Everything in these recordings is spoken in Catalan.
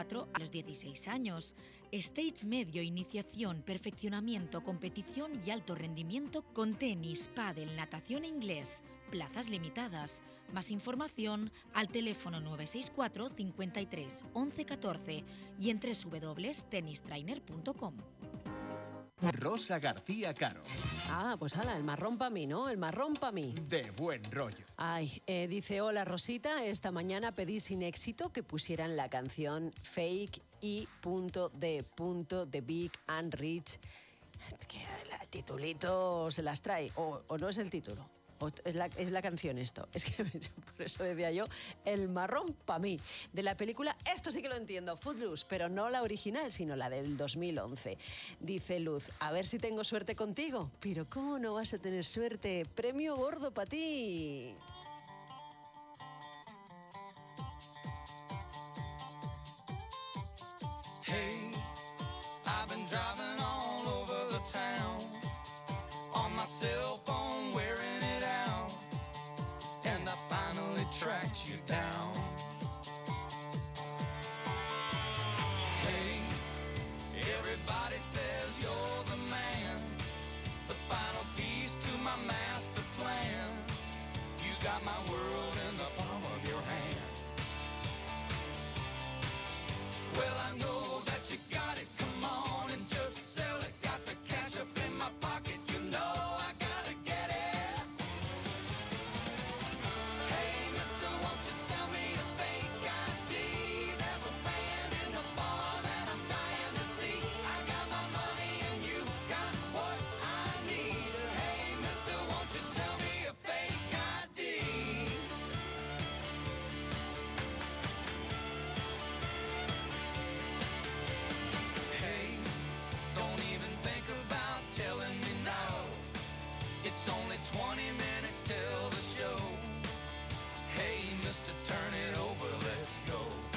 a los 16 años. Stage medio, iniciación, perfeccionamiento, competición y alto rendimiento con tenis, pádel, natación e inglés. Plazas limitadas. Más información al teléfono 964 53 11 14 y en www.tenistrainer.com. Rosa García Caro. Ah, pues hala, el marrón para mí, ¿no? El marrón para mí. De buen rollo. Ay, dice, hola Rosita, esta mañana pedí sin éxito que pusieran la canción Fake I.D. The Big and Rich. Que el titulito se las trae, o no es el título. Es la canción esto. Es que por eso decía yo, el marrón para mí. De la película, esto sí que lo entiendo, Footloose, pero no la original, sino la del 2011. Dice Luz, a ver si tengo suerte contigo. Pero ¿cómo no vas a tener suerte? Premio gordo para ti. Hey, I've been driving all over the town on my cell phone, wearing it out, and I finally tracked you down. Hey, everybody says you're the man, the final piece to my master plan. You got my world in the palm of your hand. Well, I know that you got it, come on and just sell it. Got the cash up in my pocket, you know I gotta get it. Hey, mister, won't you sell me a fake ID? There's a band in the bar that I'm dying to see. I got my money and you got what I need. Hey, mister, won't you sell me a fake ID? Don't even think about telling me now. It's only 20 minutes till the show. Hey, mister, turn it over, let's go.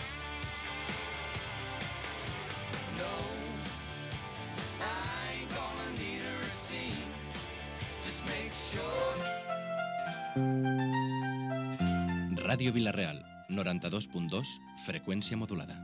No, I ain't gonna need a receipt. Just make sure. Radio Villarreal, 92.2, freqüència modulada.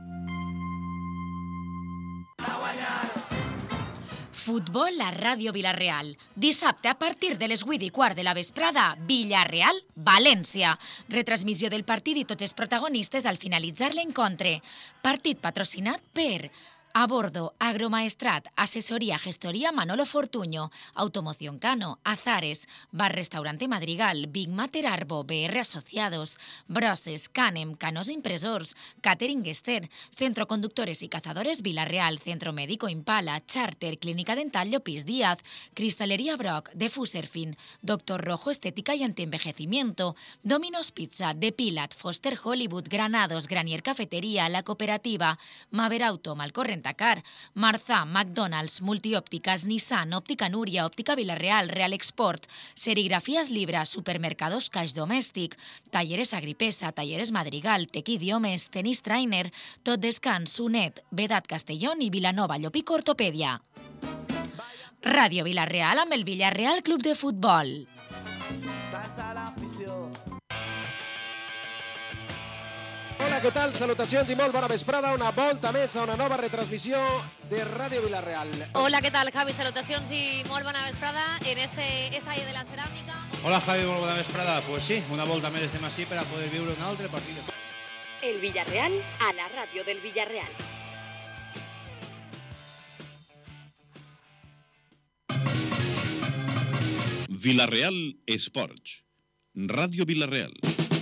Futbol a Ràdio Vilareal. Dissabte, a partir de les 8:15 de la vesprada, Villarreal-València. Retransmissió del partit i tots els protagonistes al finalitzar l'encontre. Partit patrocinat per Abordo, Agromaestrat, Asesoría, Gestoría Manolo Fortuño, Automoción Cano, Azares, Bar Restaurante Madrigal, Big Mater Arbo, BR Asociados, Broses, Canem, Canos Impresors, Catering Esther, Centro Conductores y Cazadores Vilareal, Centro Médico Impala, Charter, Clínica Dental Llopis Díaz, Cristalería Brock, Defuserfin, Doctor Rojo Estética y Antienvejecimiento, Domino's Pizza, Depilat, Foster Hollywood, Granados, Granier Cafetería, La Cooperativa, Maverauto, Malcorrent Tacar, Marza, McDonald's, Multiópticas, Nissan, Óptica Núria, Óptica Vilareal, Real Export, Serigrafías Libra, Supermercados Caix Domèstic, Talleres Agripesa, Talleres Madrigal, Tec Idiomes, Tenis Trainer, Tot Descans, Sunet, Vedat Castellón i Vilanova Llopic Ortopèdia. Ràdio Vilareal amb el Villarreal Club de Futbol. Hola, què tal? Salutacions i molt bona vesprada. Una volta més a una nova retransmissió de Ràdio Vilareal. Hola, ¿qué tal, Javi? Salutacions i molt bona vesprada en este estadio de la Ceràmica. Hola, Javi, molt bona vesprada. Pues sí, una volta més estem així per a poder viure un altre partit. El Villarreal a la ràdio del Villarreal. Vilareal Esports. Ràdio Vilareal.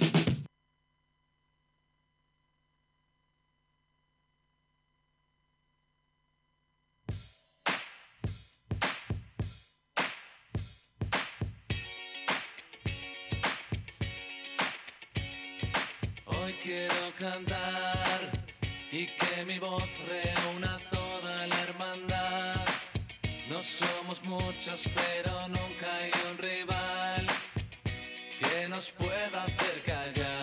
Quiero cantar y que mi voz reúna toda la hermandad. No somos muchos, pero nunca hay un rival que nos pueda hacer callar.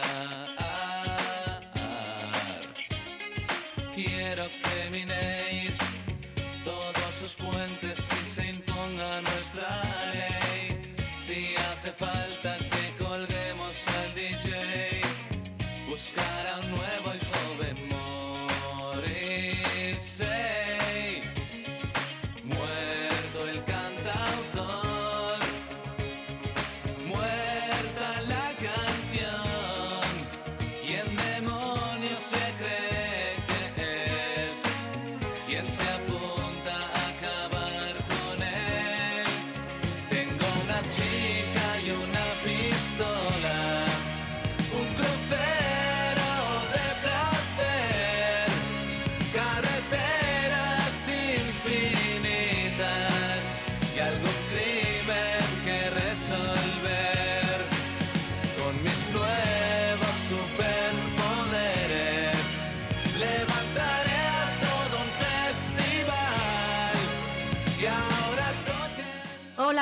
Quiero que minéis todos sus puentes y se imponga nuestra ley. Si hace falta que colguemos al DJ, buscar a un nuevo y joven Moy.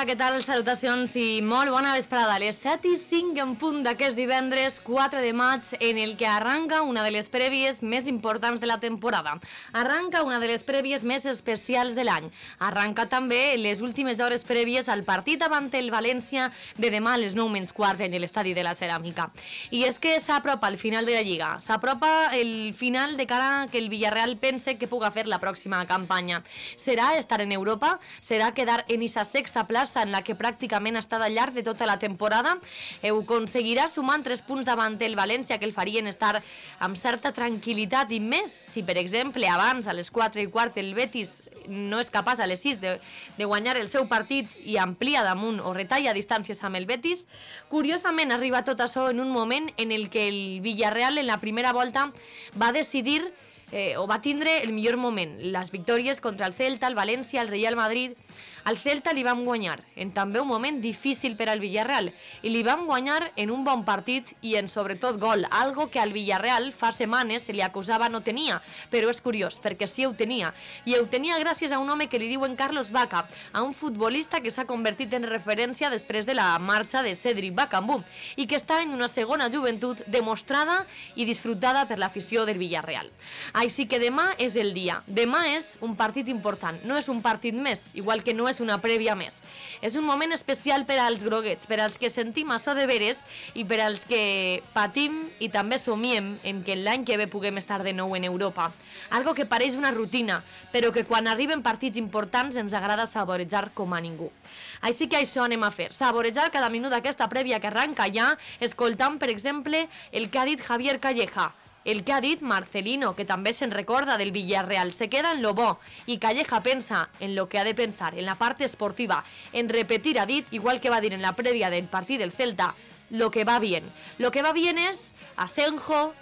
Hola, què tal? Salutacions i molt bona vesprada. A les 7:05 en punt d'aquest divendres 4 de maig, en el que arranca una de les prèvies més importants de la temporada. Arranca una de les prèvies més especials de l'any. Arranca també les últimes hores prèvies al partit davant el València de demà a les 9:15 en l'estadi de la Ceràmica. I és que s'apropa el final de la Lliga. S'apropa el final de cara que el Villarreal pense que puga fer la pròxima campanya. Serà estar en Europa? Serà quedar en esa sexta plaça en la que pràcticament ha estat al llarg de tota la temporada? Ho aconseguirà sumant 3 punts davant el València, que el farien estar amb certa tranquil·litat, i més si, per exemple, abans, a les 4:15, el Betis no és capaç a les 6 de guanyar el seu partit i amplia damunt o retalla distàncies amb el Betis. Curiosament, arriba tot això en un moment en el que el Villarreal en la primera volta va decidir o va tindre el millor moment. Les victòries contra el Celta, el València, el Real Madrid. Al Celta li vam guanyar en també un moment difícil per al Villarreal i li vam guanyar en un bon partit i en sobretot gol, algo que al Villarreal fa setmanes se li acusava no tenia, però és curiós perquè sí ho tenia, i ho tenia gràcies a un home que li diuen Carlos Vaca, a un futbolista que s'ha convertit en referència després de la marxa de Cédric Bakambu i que està en una segona joventut demostrada i disfrutada per l'afició del Villarreal. Així que demà és el dia, demà és un partit important, no és un partit més, igual que no és una prèvia més. És un moment especial per als groguets, per als que sentim això de veres i per als que patim i també somiem en que l'any que ve puguem estar de nou en Europa. Algo que pareix una rutina, però que quan arriben partits importants ens agrada saborejar com a ningú. Així que això anem a fer, saborejar cada minut d'aquesta prèvia que arranca ja, escoltant, per exemple, el que ha dit Javier Calleja, el que ha dit Marcelino, que també se'n recorda del Villarreal, se queda en lo bo, i Calleja pensa en lo que ha de pensar, en la part esportiva, en repetir, ha dit, igual que va dir en la prèvia del partit del Celta, lo que va bien. Lo que va bien és Asenjo,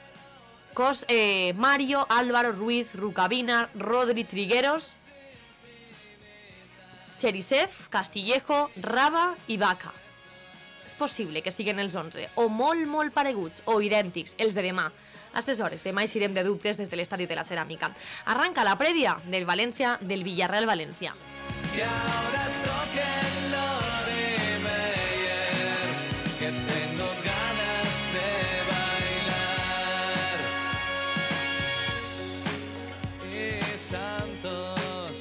Mario, Álvaro, Ruiz, Rukavina, Rodri, Trigueros, Cherisev, Castillejo, Raba i Vaca. És possible que siguin els 11, o molt pareguts, o idèntics, els de demà. A aquestes hores, demà eixirem de dubtes des de l'estadi de la Ceràmica. Arranca la prèvia del València, del Villarreal València. Y ahora toquen lo de Meyers, que tengo ganas de bailar. Y Santos.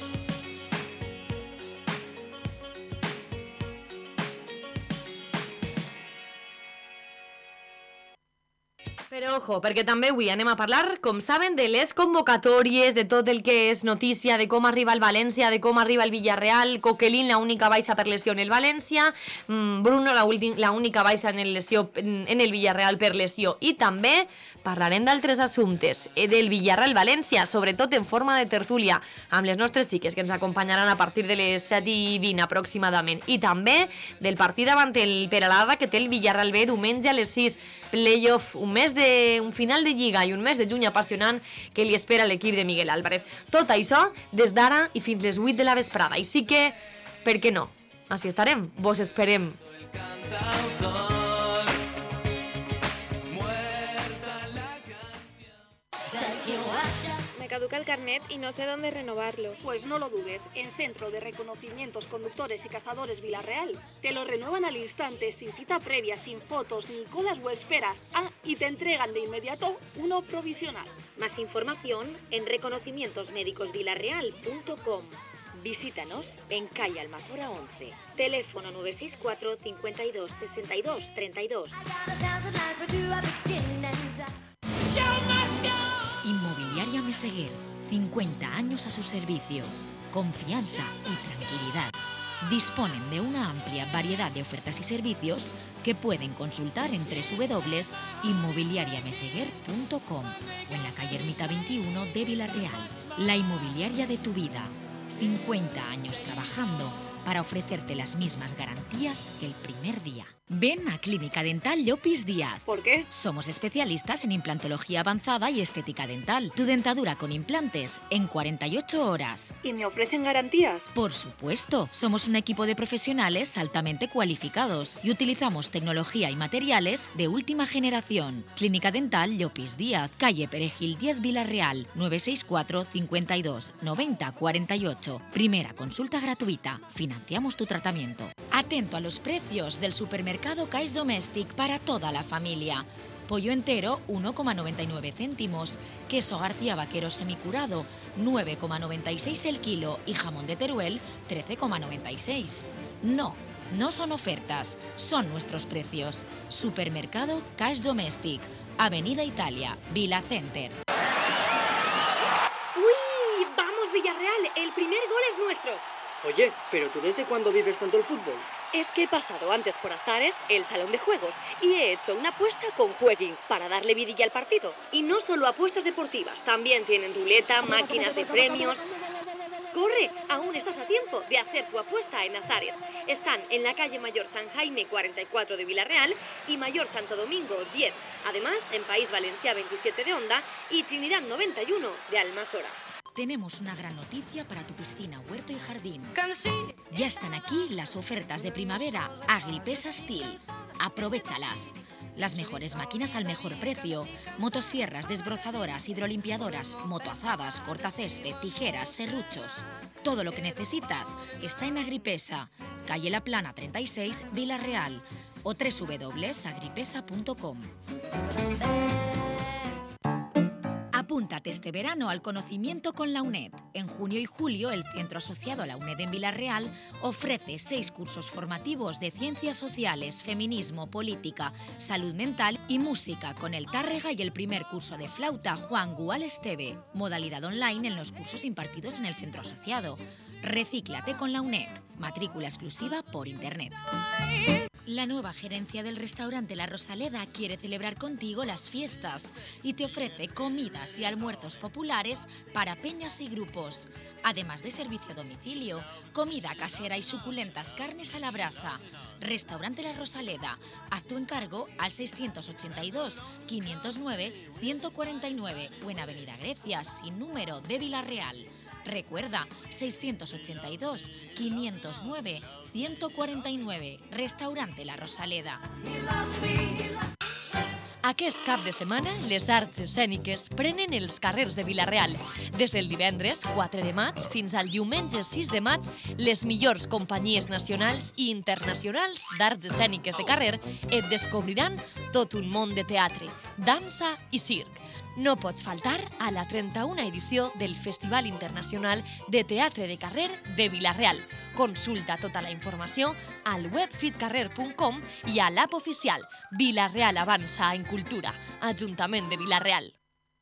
Però ojo, perquè també avui anem a parlar, com saben, de les convocatòries, de tot el que és notícia, de com arriba el València, de com arriba el Villarreal, Coquelin, la única baixa per lesió en el València, Bruno, la única baixa en el Villarreal per lesió, i també parlarem d'altres assumptes, del Villarreal-València, sobretot en forma de tertúlia, amb les nostres xiques que ens acompanyaran a partir de les 7:20 aproximadament, i també del partit davant el Peralada que té el Villarreal B diumenge a les 6, playoff, un final de Lliga i un mes de juny apassionant que li espera l'equip de Miguel Álvarez. Tot això des d'ara i fins les 8 de la vesprada. Així que, per què no? Així estarem, vos esperem. Me caduca el carnet y no sé dónde renovarlo. Pues no lo dudes, en Centro de Reconocimientos Conductores y Cazadores Villarreal te lo renuevan al instante, sin cita previa, sin fotos, ni colas o esperas. Y te entregan de inmediato uno provisional. Más información en reconocimientosmédicosvillarreal.com. Visítanos en calle Almazora 11. Teléfono 964 52 62 32. Inmobiliaria Meseguer, 50 años a su servicio. Confianza y tranquilidad. Disponen de una amplia variedad de ofertas y servicios que pueden consultar en www.inmobiliariameseguer.com o en la calle Ermita 21 de Villarreal. La inmobiliaria de tu vida. 50 años trabajando para ofrecerte las mismas garantías que el primer día. Ven a Clínica Dental Llopis Díaz. ¿Por qué? Somos especialistas en implantología avanzada y estética dental. Tu dentadura con implantes en 48 horas. ¿Y me ofrecen garantías? Por supuesto. Somos un equipo de profesionales altamente cualificados y utilizamos tecnología y materiales de última generación. Clínica Dental Llopis Díaz, calle Perejil 10 Villarreal, 964 52 90 48. Primera consulta gratuita. Financiación financiamos tu tratamiento. Atento a los precios del supermercado Caixa Domèstic para toda la familia. Pollo entero, 1,99 céntimos. Queso García Vaquero semicurado, 9,96 el kilo. Y jamón de Teruel, 13,96. No son ofertas, son nuestros precios. Supermercado Caixa Domèstic, Avenida Italia, Vila Center. ¡Uy! ¡Vamos, Villarreal! El primer gol es nuestro. Oye, ¿pero tú desde cuándo vives tanto el fútbol? Es que he pasado antes por Azares, el salón de juegos, y he hecho una apuesta con Jueguin para darle vidilla al partido. Y no solo apuestas deportivas, también tienen ruleta, máquinas de premios. ¡Corre! Aún estás a tiempo de hacer tu apuesta en Azares. Están en la calle Mayor San Jaime 44 de Villarreal y Mayor Santo Domingo 10. Además, en País Valencià 27 de Onda y Trinidad 91 de Almasora. Tenemos una gran noticia para tu piscina, huerto y jardín. Ya están aquí las ofertas de primavera Agripesa Steel. Aprovéchalas. Las mejores máquinas al mejor precio. Motosierras, desbrozadoras, hidrolimpiadoras, motoazadas, cortacésped, tijeras, serruchos. Todo lo que necesitas está en Agripesa, calle La Plana 36, Villarreal o www.agripesa.com. Apúntate este verano al conocimiento con la UNED. En junio y julio, el Centro Asociado a la UNED en Villarreal ofrece 6 cursos formativos de Ciencias Sociales, Feminismo, Política, Salud Mental y Música con el Tárrega y el primer curso de flauta Juan Gual Esteve. Modalidad online en los cursos impartidos en el Centro Asociado. Recíclate con la UNED. Matrícula exclusiva por Internet. La nueva gerencia del restaurante La Rosaleda quiere celebrar contigo las fiestas y te ofrece comidas y almuerzos populares para peñas y grupos. Además de servicio a domicilio, comida casera y suculentas carnes a la brasa. Restaurante La Rosaleda. Haz tu encargo al 682 509 149 o en Avenida Grecia, sin número, de Villarreal. Recuerda, 682 509 149. Restaurante La Rosaleda. Aquest cap de setmana, les arts escèniques prenen els carrers de Villarreal. Des del divendres 4 de maig fins al diumenge 6 de maig, les millors companyies nacionals i internacionals d'arts escèniques de carrer et descobriran tot un món de teatre, dansa i circ. No pots faltar a la 31a edició del Festival Internacional de Teatre de Carrer de Villarreal. Consulta tota la informació al web fitcarrer.com i a l'app oficial Villarreal Avança en Cultura, Ajuntament de Villarreal.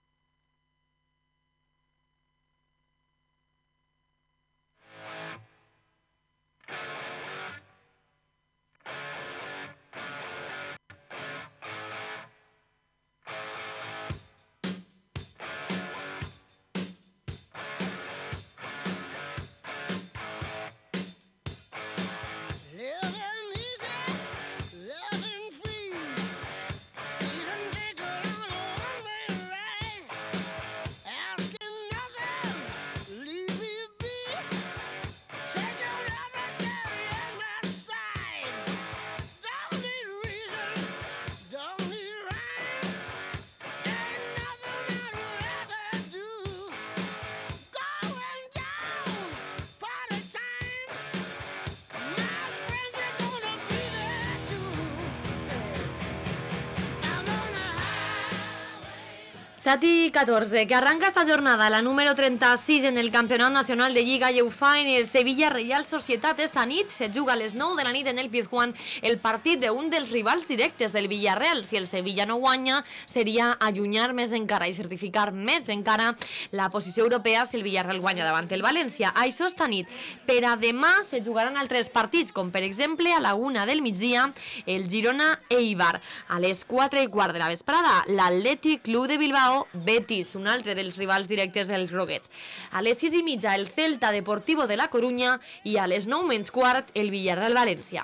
Sati 14, que arranca esta jornada, la número 36 en el Campionat Nacional de Lliga i ho fa en el Sevilla Reial Societat. Esta nit se juga a les 9 de la nit en el Pizjuán el partit d'un dels rivals directes del Villarreal. Si el Sevilla no guanya, seria allunyar més encara i certificar més encara la posició europea si el Villarreal guanya davant el València. Això esta nit. Per a demà se jugaran altres partits, com per exemple a la 1 del migdia el Girona-Eibar. A les 4:15 de la vesprada, l'Atlètic Club de Bilbao Betis, un altre dels rivals directes dels groguets. A les 6:30 el Celta Deportivo de la Corunya i a les 9:15 el Villarreal València.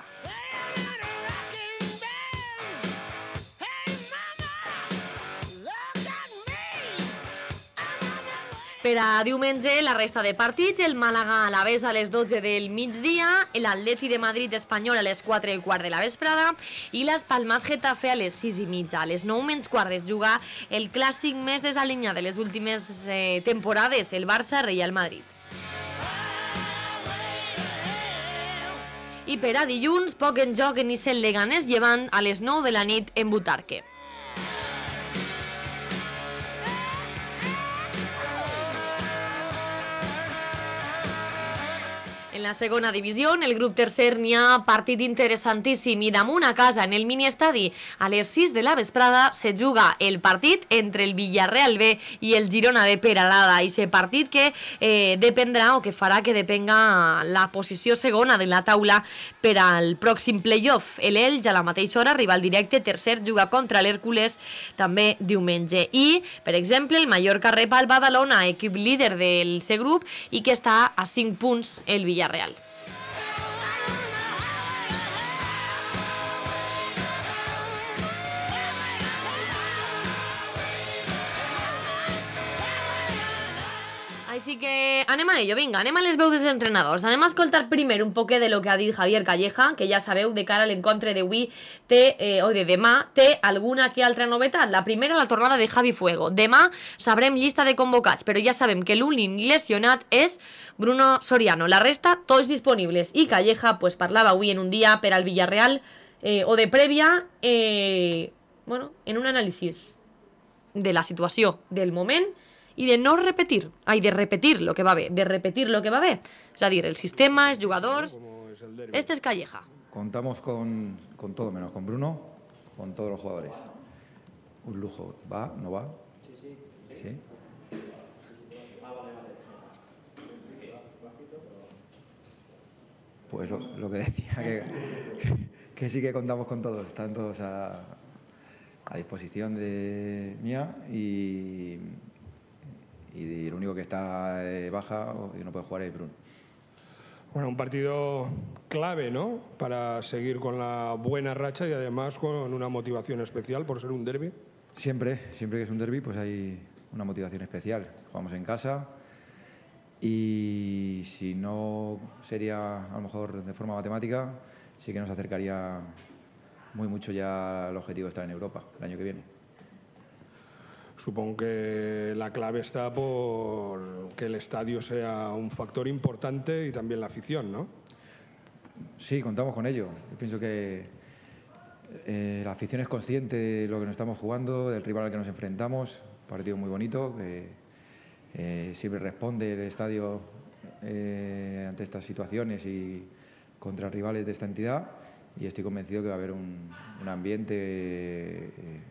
Per a diumenge, la resta de partits, el Màlaga Alavés a les 12 del migdia, l'Atleti de Madrid Espanyol a les 4:15 de la vesprada i les Palmas Getafe a les 6:30. A les 9:15 es juga el clàssic més desalinyat de les últimes temporades, el Barça-Real Madrid. I per a dilluns, poc en joc en Issel Leganés llevant a les 9 de la nit en Butarque. En la segona divisió, el grup tercer, n'hi ha partit interessantíssim i damunt a casa, en el miniestadi, a les 6 de la vesprada, se juga el partit entre el Villarreal B i el Girona de Peralada. I aquest partit que dependrà o que farà que depenga la posició segona de la taula per al pròxim playoff. L'Elx, a la mateixa hora, rival directe, tercer, juga contra l'Hèrcules també diumenge. I, per exemple, el Mallorca rep al Badalona, equip líder del seu grup, i que està a 5 punts el Villarreal. Així que anem a ello, vinga, anem a les veus dels entrenadors. Anem a escoltar primer un poquet de lo que ha dit Javier Calleja, que ja sabeu, de cara a l'encontre d'avui o de demà, té alguna que altra novetat. La primera, la tornada de Javi Fuego. Demà sabrem llista de convocats, però ja sabem que l'únic lesionat és Bruno Soriano. La resta, tots disponibles. I Calleja pues, parlava avui en un dia per al Villarreal o de prèvia en un anàlisi de la situació del moment i de no repetir, de repetir lo que va bé, és a dir, el sistema, els jugadors. Este es Calleja. Contamos con todo, menos con Bruno, con todos los jugadores. Un lujo. ¿Va? ¿No va? Sí. Pues lo que decía, que sí que contamos con todos, están todos a disposición de mía y el único que está baja y no puede jugar es Bruno. Bueno, un partido clave, ¿no? Para seguir con la buena racha y además con una motivación especial por ser un derbi. Siempre que es un derbi, pues hay una motivación especial. Jugamos en casa y si no sería a lo mejor de forma matemática, sí que nos acercaría mucho ya al objetivo de estar en Europa el año que viene. Supongo que la clave está por que el estadio sea un factor importante y también la afición, ¿no? Sí, contamos con ello. Yo pienso que la afición es consciente de lo que nos estamos jugando, del rival al que nos enfrentamos. Un partido muy bonito, que siempre responde el estadio ante estas situaciones y contra rivales de esta entidad. Y estoy convencido que va a haber un ambiente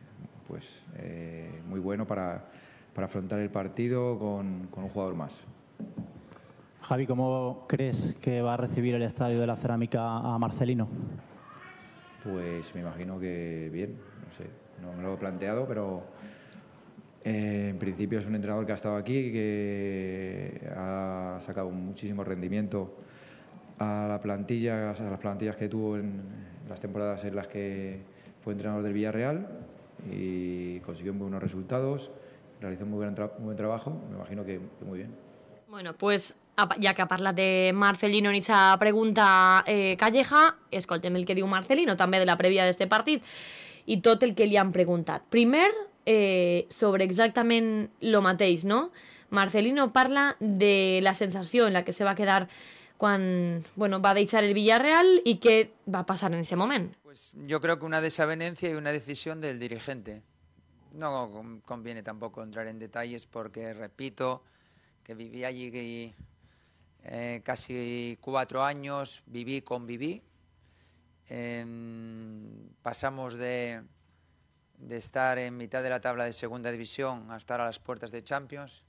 muy bueno para afrontar el partido con un jugador más. Javi, ¿cómo crees que va a recibir el Estadio de la Cerámica a Marcelino? Pues me imagino que bien, no sé, no me lo he planteado, pero en principio es un entrenador que ha estado aquí, que ha sacado muchísimo rendimiento a las plantillas que tuvo en las temporadas en las que fue entrenador del Villarreal y consiguió muy buenos resultados, realizó un muy buen trabajo, me imagino que muy bien. Bueno, pues ja que ha parlat de Marcelino en aquesta pregunta Calleja, escoltem el que diu Marcelino també de la prèvia d'este partit i tot el que li han preguntat. Primer, sobre exactament lo mateix, no? Marcelino parla de la sensació en la que se va quedar quan va deixar el Villarreal y qué va a pasar en ese momento. Pues yo creo que una desavenencia y una decisión del dirigente. No conviene tampoco entrar en detalles porque, repito, que viví allí casi 4 años, conviví. Pasamos de estar en mitad de la tabla de segunda división a estar a las puertas de Champions.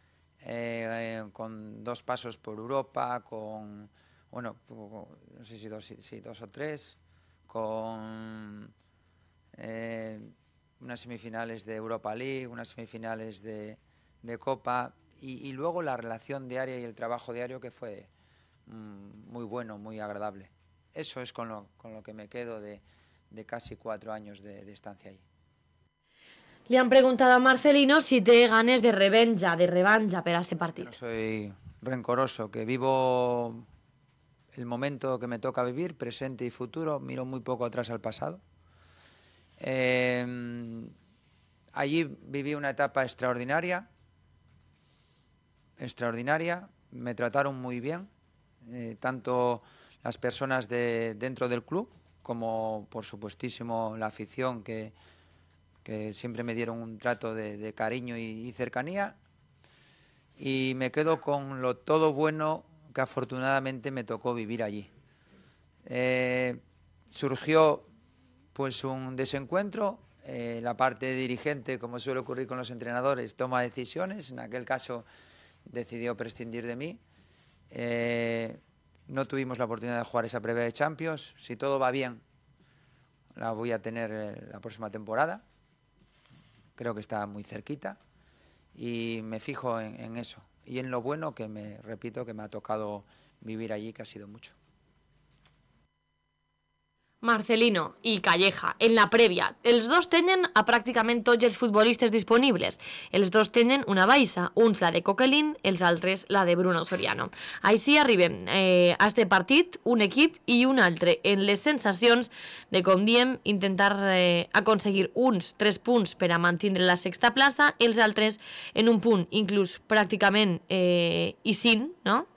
Con 2 pasos por Europa, con, no sé si 2 o 3, con unas semifinales de Europa League, unas semifinales de Copa y luego la relación diaria y el trabajo diario que fue muy bueno, muy agradable. Eso es con lo que me quedo de casi 4 años de estancia allí. Le han preguntado a Marcelino si té ganes de revancha per a este partit. No soy rencoroso, que vivo el momento que me toca vivir, presente y futuro, miro muy poco atrás al pasado. Allí viví una etapa extraordinaria, me trataron muy bien, tanto las personas dentro del club, como por supuestísimo la afición que siempre me dieron un trato de cariño y cercanía. Y me quedo con lo todo bueno que afortunadamente me tocó vivir allí. Surgió pues un desencuentro, la parte dirigente, como suele ocurrir con los entrenadores, toma decisiones, en aquel caso decidió prescindir de mí. No tuvimos la oportunidad de jugar esa previa de Champions. Si todo va bien, la voy a tener la próxima temporada. Creo que está muy cerquita y me fijo en eso y en lo bueno que repito, que me ha tocado vivir allí, que ha sido mucho. Marcelino i Calleja, en la prèvia. Els dos tenen a pràcticament tots els futbolistes disponibles. Els dos tenen una baixa, uns la de Coquelin, els altres la de Bruno Soriano. Així arribem a este partit, un equip i un altre, en les sensacions de, com diem, intentar aconseguir uns 3 punts per a mantindre la sexta plaça, els altres en un punt, inclús pràcticament i sin, no?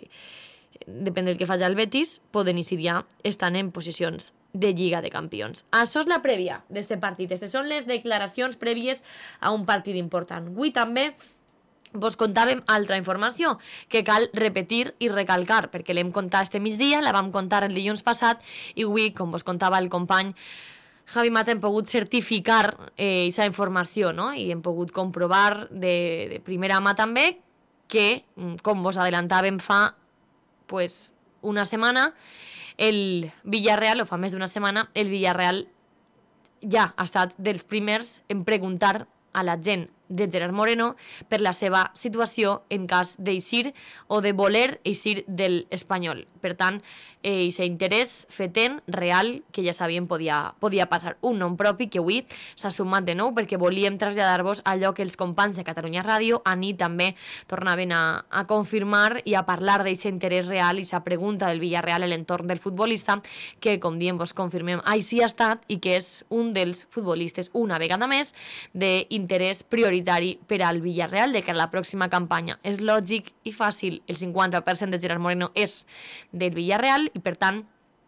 Depèn del que faci el Betis, poden eixir ja estan en posicions de Lliga de Campions. Això és la prèvia d'este partit. Aquestes són les declaracions prèvies a un partit important. Avui també vos contàvem altra informació que cal repetir i recalcar, perquè l'hem contat este migdia, la vam contar el dilluns passat i avui, com vos contava el company Javi Mata, hem pogut certificar aquesta informació, no? I hem pogut comprovar de primera mà també que, com vos adelantàvem fa pues una setmana, el Villarreal, o fa més d'una setmana, el Villarreal ja ha estat dels primers en preguntar a la gent de Gerard Moreno per la seva situació en cas d'eixir o de voler eixir de l'Espanyol. Per tant, aquest interès fetent, real, que ja sabíem podia passar. Un nom propi que avui s'ha sumat de nou perquè volíem traslladar-vos allò que els companys de Catalunya Ràdio a nit també tornaven a confirmar i a parlar d'aquest interès real i aquesta pregunta del Villarreal a l'entorn del futbolista que, com diem, vos confirmem, així ha estat i que és un dels futbolistes, una vegada més, d'interès prioritari per al Villarreal de cara a la pròxima campanya. És lògic i fàcil, el 50% de Gerard Moreno és del Villarreal i per tant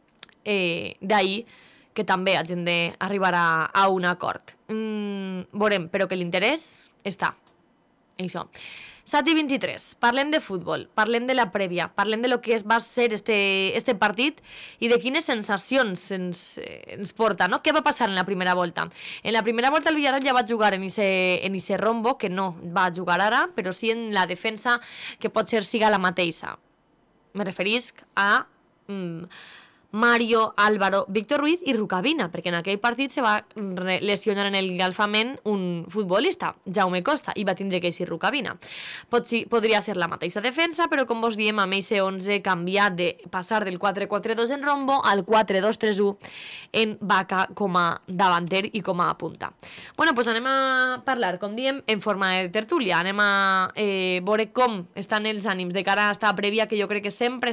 d'ahir que també hagin d'arribar a un acord. Veurem, però que l'interès està. Això. 7:23, parlem de futbol, parlem de la prèvia, parlem de lo que va ser este partit i de quines sensacions ens porta, no? Què va passar en la primera volta? En la primera volta el Villarreal ja va jugar en ese rombo, que no va jugar ara, però sí en la defensa que pot ser siga la mateixa. Me referisc a Mario, Álvaro, Víctor Ruiz i Rukavina, perquè en aquell partit se va lesionar en el galfament un futbolista, Jaume Costa, i va tindre que eixir Rukavina. Podria ser la mateixa defensa, però com vos diem, amb ese 11 canviat de passar del 4-4-2 en rombo al 4-2-3-1 en Vaca com a davanter i com a punta. Bueno, doncs anem a parlar, com diem, en forma de tertúlia. Anem a veure com estan els ànims de cara a esta prèvia, que jo crec que sempre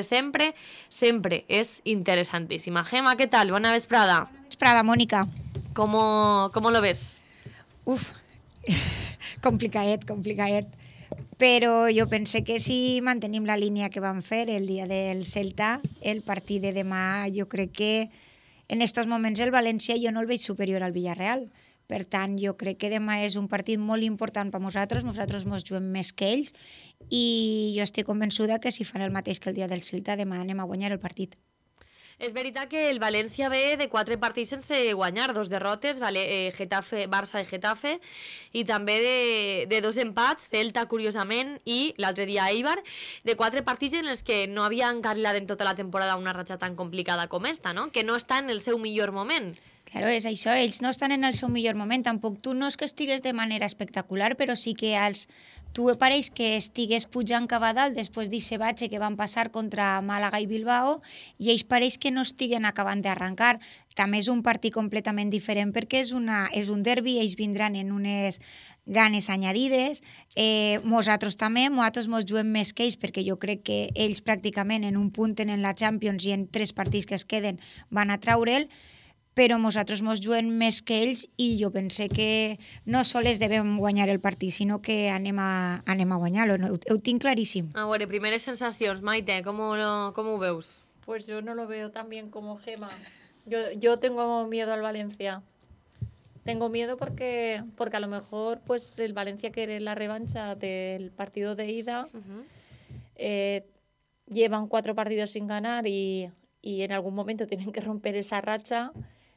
és interesantísima. Gemma, ¿qué tal? Buena vesprada. Vesprada, Mónica. ¿Cómo lo ves? Uf, complicadet. Però jo pense que si mantenim la línia que vam fer el dia del Celta, el partit de demà, jo crec que en estos moments el València jo no el veig superior al Villarreal. Per tant, jo crec que demà és un partit molt important per nosaltres mos juguem més que ells i jo estic convençuda que si fan el mateix que el dia del Celta, demà anem a guanyar el partit. És veritat que el València ve de 4 partits sense guanyar, 2 derrotes, Barça i Getafe, i també de 2 empats, Celta, curiosament, i l'altre dia Eibar, de 4 partits en els que no havia encarrilat en tota la temporada una ratxa tan complicada com esta, no? Que no està en el seu millor moment. Claro, és això, ells no estan en el seu millor moment, tampoc tu no és que estigues de manera espectacular, però sí que tu pareix que estigues pujant cap a dalt després d'aquest batxe que van passar contra Màlaga i Bilbao i ells pareix que no estiguen acabant d'arrencar. També és un partit completament diferent perquè és un derbi, ells vindran en unes ganes añadides, nosaltres també, nosaltres mos juguem més que ells perquè jo crec que ells pràcticament en un punt tenen la Champions i en 3 partits que es queden van a traure'l, però nosaltres mos juguem més que ells i jo pense que no sols devem guanyar el partit, sinó que anem a guanyar-lo. Ho tinc claríssim. A veure, primeres sensacions. Maite, com ho veus? Pues yo no lo veo tan bien como Gema. Yo tengo miedo al Valencia. Tengo miedo porque a lo mejor pues el Valencia quiere la revancha del partido de ida. Llevan 4 partidos sin ganar y en algún momento tienen que romper esa racha.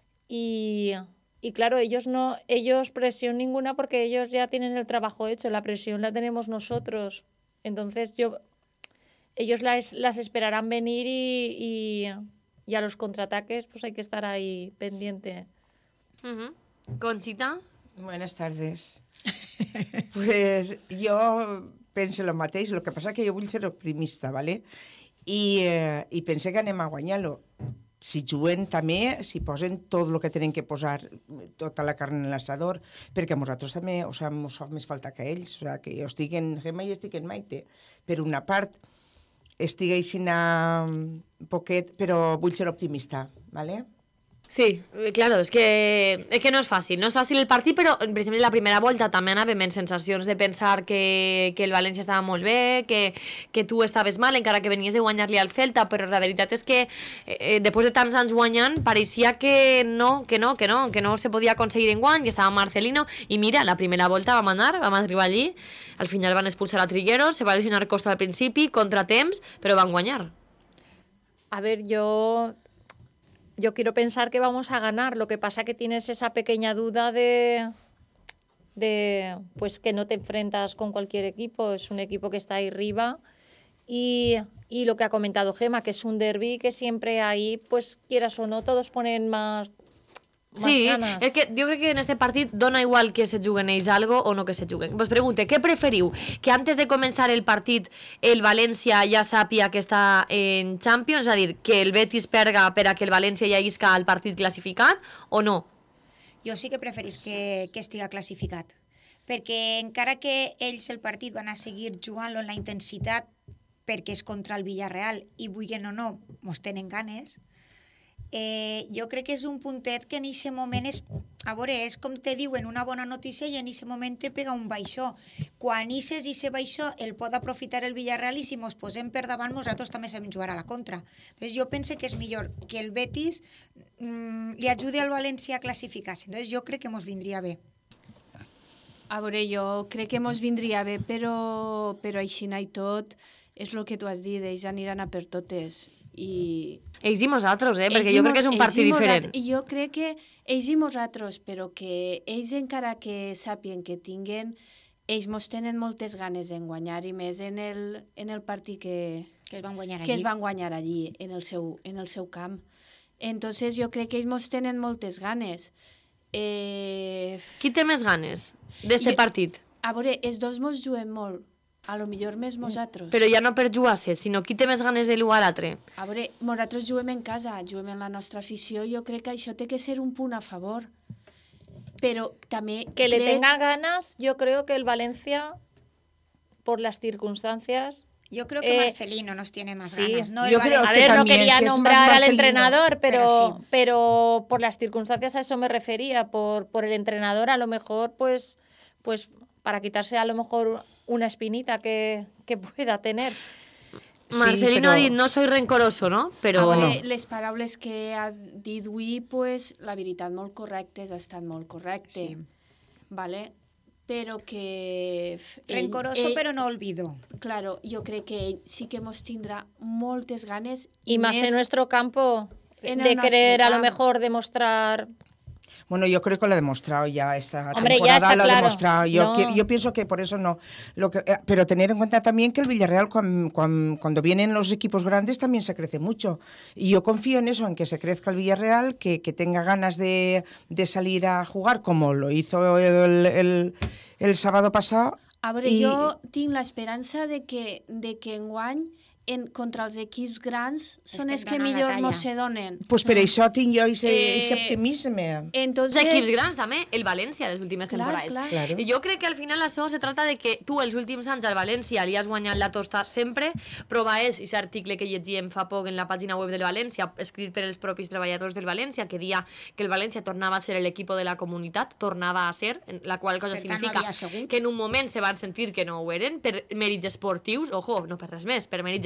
Y claro, ellos presión ninguna porque ellos ya tienen el trabajo hecho. La presión la tenemos nosotros. Entonces ellos las esperarán venir y a los contraataques pues hay que estar ahí pendiente. Conchita. Buenas tardes. Pues jo penso el mateix, el que passa que jo vull ser optimista, ¿vale? I pense que anem a guanyar-lo. Si juguen també, si posen tot el que tenen que posar, tota la carn en l'assador, perquè a nosaltres també ens fa més falta que ells. O sigui, que jo estic en Gema i estic en Maite. Per una part, estic així un poquet, però vull ser optimista, ¿vale? Sí, claro, es que no és fàcil. No és fàcil el partit, però per exemple la primera volta també anàvem en sensacions de pensar que el València estava molt bé, que tu estaves mal, encara que venies de guanyar-li al Celta, però la veritat és que després de tants anys guanyant pareixia que no se podia aconseguir en guany, que estava Marcelino, i mira, la primera volta vam arribar allí, al final van expulsar a Trigueros, se va lesionar Costa al principi, contratemps, però van guanyar. A ver, yo quiero pensar que vamos a ganar, lo que pasa que tienes esa pequeña duda de pues que no te enfrentas con cualquier equipo, es un equipo que está ahí arriba y lo que ha comentado Gema, que es un derbi que siempre ahí, pues quieras o no, todos ponen más ganas. És que jo crec que en este partit dona igual que se juguen ells algo o no que se juguen. Vos pregunte, què preferiu? Que antes de començar el partit el València ja sàpia que està en Champions, és a dir, que el Betis perga per a que el València ja isca al partit classificat o no? Jo sí que preferís que estiga classificat, perquè encara que ells el partit van a seguir jugant-lo en la intensitat perquè és contra el Villarreal i vulguin o no, mos tenen ganes, jo crec que és un puntet que en aquest moment és com te diuen una bona notícia i en aquest moment te pega un baixó. Quan ixes i se baixó el pot aprofitar el Villarreal i si mos posem per davant nosaltres també sabem jugar a la contra. Entonces jo penso que és millor que el Betis li ajudi al València a classificar-se. Entonces jo crec que mos vindria bé. A veure, jo crec que mos vindria bé, però així i tot és el que tu has dit, ells aniran a per totes. Ells i nosaltres, perquè jo crec que és un partit diferent. Jo crec que ells i nosaltres, però que ells encara que sàpien que tinguen, ells mos tenen moltes ganes en guanyar i més en el partit que es van guanyar allí, en el seu camp. Entonces jo crec que ells mos tenen moltes ganes. Qui té més ganes d'este partit? A veure, els dos mos juguen molt. A lo millor més nosaltres. Però ja no per jugar-se, sinó qui té més ganes de l'un a l'altre. A veure, nosaltres juguem en casa, juguem en la nostra afició, jo crec que això té que ser un punt a favor. Pero también que le tenga ganas, yo creo que el Valencia, por las circunstancias... Yo creo que Marcelino nos tiene más ganas. ¿No? Yo creo que no quería nombrar al entrenador, pero por las circunstancias a eso me refería. Por el entrenador, a lo mejor, pues para quitarse a lo mejor una espinita que pueda tener. Marcelino ha dit, no soy rencoroso, no? Però les paraules que ha dit avui, pues, la veritat, molt correctes, ha estat molt correcte. Sí. Vale? Però que... Rencoroso, però no olvido. Claro, jo crec que ell sí que mos tindrà moltes ganes. Y más en nuestro campo, de querer a lo mejor demostrar... Bueno, yo creo que lo ha demostrado ya esta Hombre, temporada, ya está lo ha claro. demostrado. Yo pienso que por eso no. Pero tener en cuenta también que el Villarreal, cuando vienen los equipos grandes, también se crece mucho. Y yo confío en eso, en que se crezca el Villarreal, que tenga ganas de salir a jugar, como lo hizo el sábado pasado. A veure, jo tinc l'esperança de que enguany contra els equips grans són els que millor no se donen. Pues per això tinc jo aquest optimisme. Els equips grans també, el València, les últimes temporades. Claro. I jo crec que al final això se trata de que tu els últims anys al València li has guanyat la tosta sempre. Prova és aquest article que llegíem fa poc en la pàgina web del València, escrit per els propis treballadors del València, que dia que el València tornava a ser l'equip de la comunitat, tornava a ser, la qual cosa significa que en un moment se van sentir que no ho eren per mèrits esportius, ojo, no per res més, per mèrits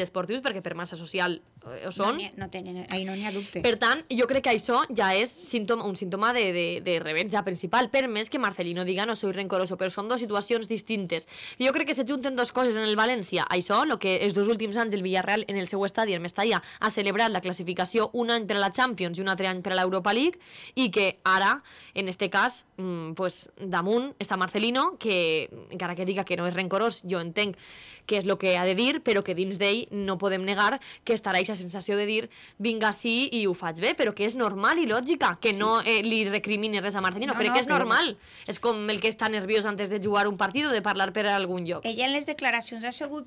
esportius, perquè per massa social ho són. No n'hi ha dubte. Per tant, jo crec que això ja és un símptoma de revenja principal, per més que Marcelino diga no soy rencoroso, però són dues situacions distintes. Jo crec que se junten dues coses en el València. Això, el que els 2 últims anys el Villarreal en el seu estadi, el Mestalla, ha celebrat la classificació un any per a la Champions i un altre any per a l'Europa League, i que ara, en este cas, damunt està Marcelino, que encara que diga que no és rencorós, jo entenc que és el que ha de dir, però que dins d'ell no podem negar que estarà aquesta sensació de dir vinga sí i ho faig bé, però que és normal i lògica, que no li recrimini res a Marcelino, crec que és normal. És com el que està nerviós antes de jugar un partit o de parlar per a algun lloc. Ella en les declaracions ha sigut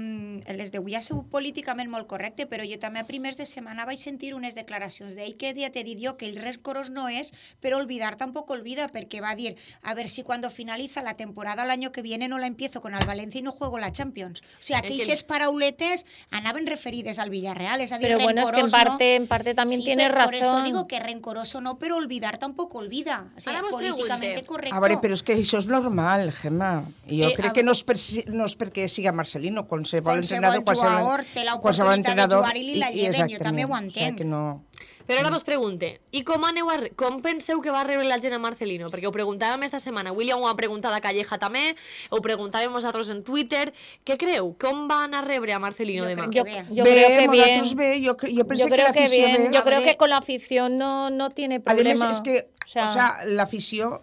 les d'avui ha sigut políticament molt correcte, però jo també a primers de setmana vaig sentir unes declaracions d'ell que ja t'he dit jo que el rencorós no és, però olvidar tampoc olvida, perquè va dir a ver si cuando finaliza la temporada el año que viene no la empiezo con el Valencia y no juego la Champions. O sea, que aquestes parauletes anaven referides al Villarreal, és a dir, pero bueno, es que en parte también sí, tiene razón. Por eso digo que rencoroso no, pero olvidar tampoco olvida. O sea, políticamente correcto. A veure, però és que això és normal, Gemma. Jo crec que no és perquè siga Marcelino, qualsevol entrenador, jugador té l'oportunitat de jugar i li la lleven, jo també ho entenc. Però ara vos pregunte, i com penseu que va rebre la gent a Marcelino? Perquè ho preguntàvem esta setmana, William ho ha preguntat a Calleja també, ho preguntàvem nosaltres en Twitter. Què creu? Com van a rebre a Marcelino demà? Yo creo que bien. Yo pensé que la afición bien. Yo creo que con la afición no tiene problema. Además, es que, o sea, la afición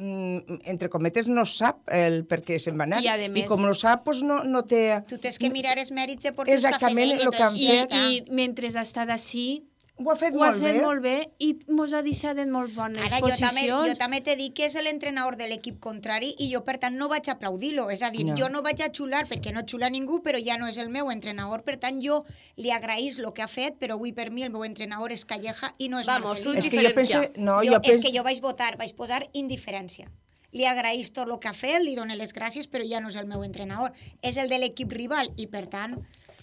entre cometes no sap el per què se'n va anar i com no sap pues no té... Tu tens que mirar els mèrits deportius exactament el que han fet i mentre ha estat així ho ha fet molt bé i mos ha deixat en molt bones posicions. Jo també t'he dit que és l'entrenador de l'equip contrari i jo per tant no vaig aplaudir-lo, és a dir, jo no vaig a xular perquè no xula ningú, però ja no és el meu entrenador, per tant jo li agraïs el que ha fet, però avui per mi el meu entrenador és Calleja i no és Marcelino. És que jo penso... És que jo vaig posar indiferència. Li agraïs tot el que ha fet, li dono les gràcies, però ja no és el meu entrenador, és el de l'equip rival i per tant...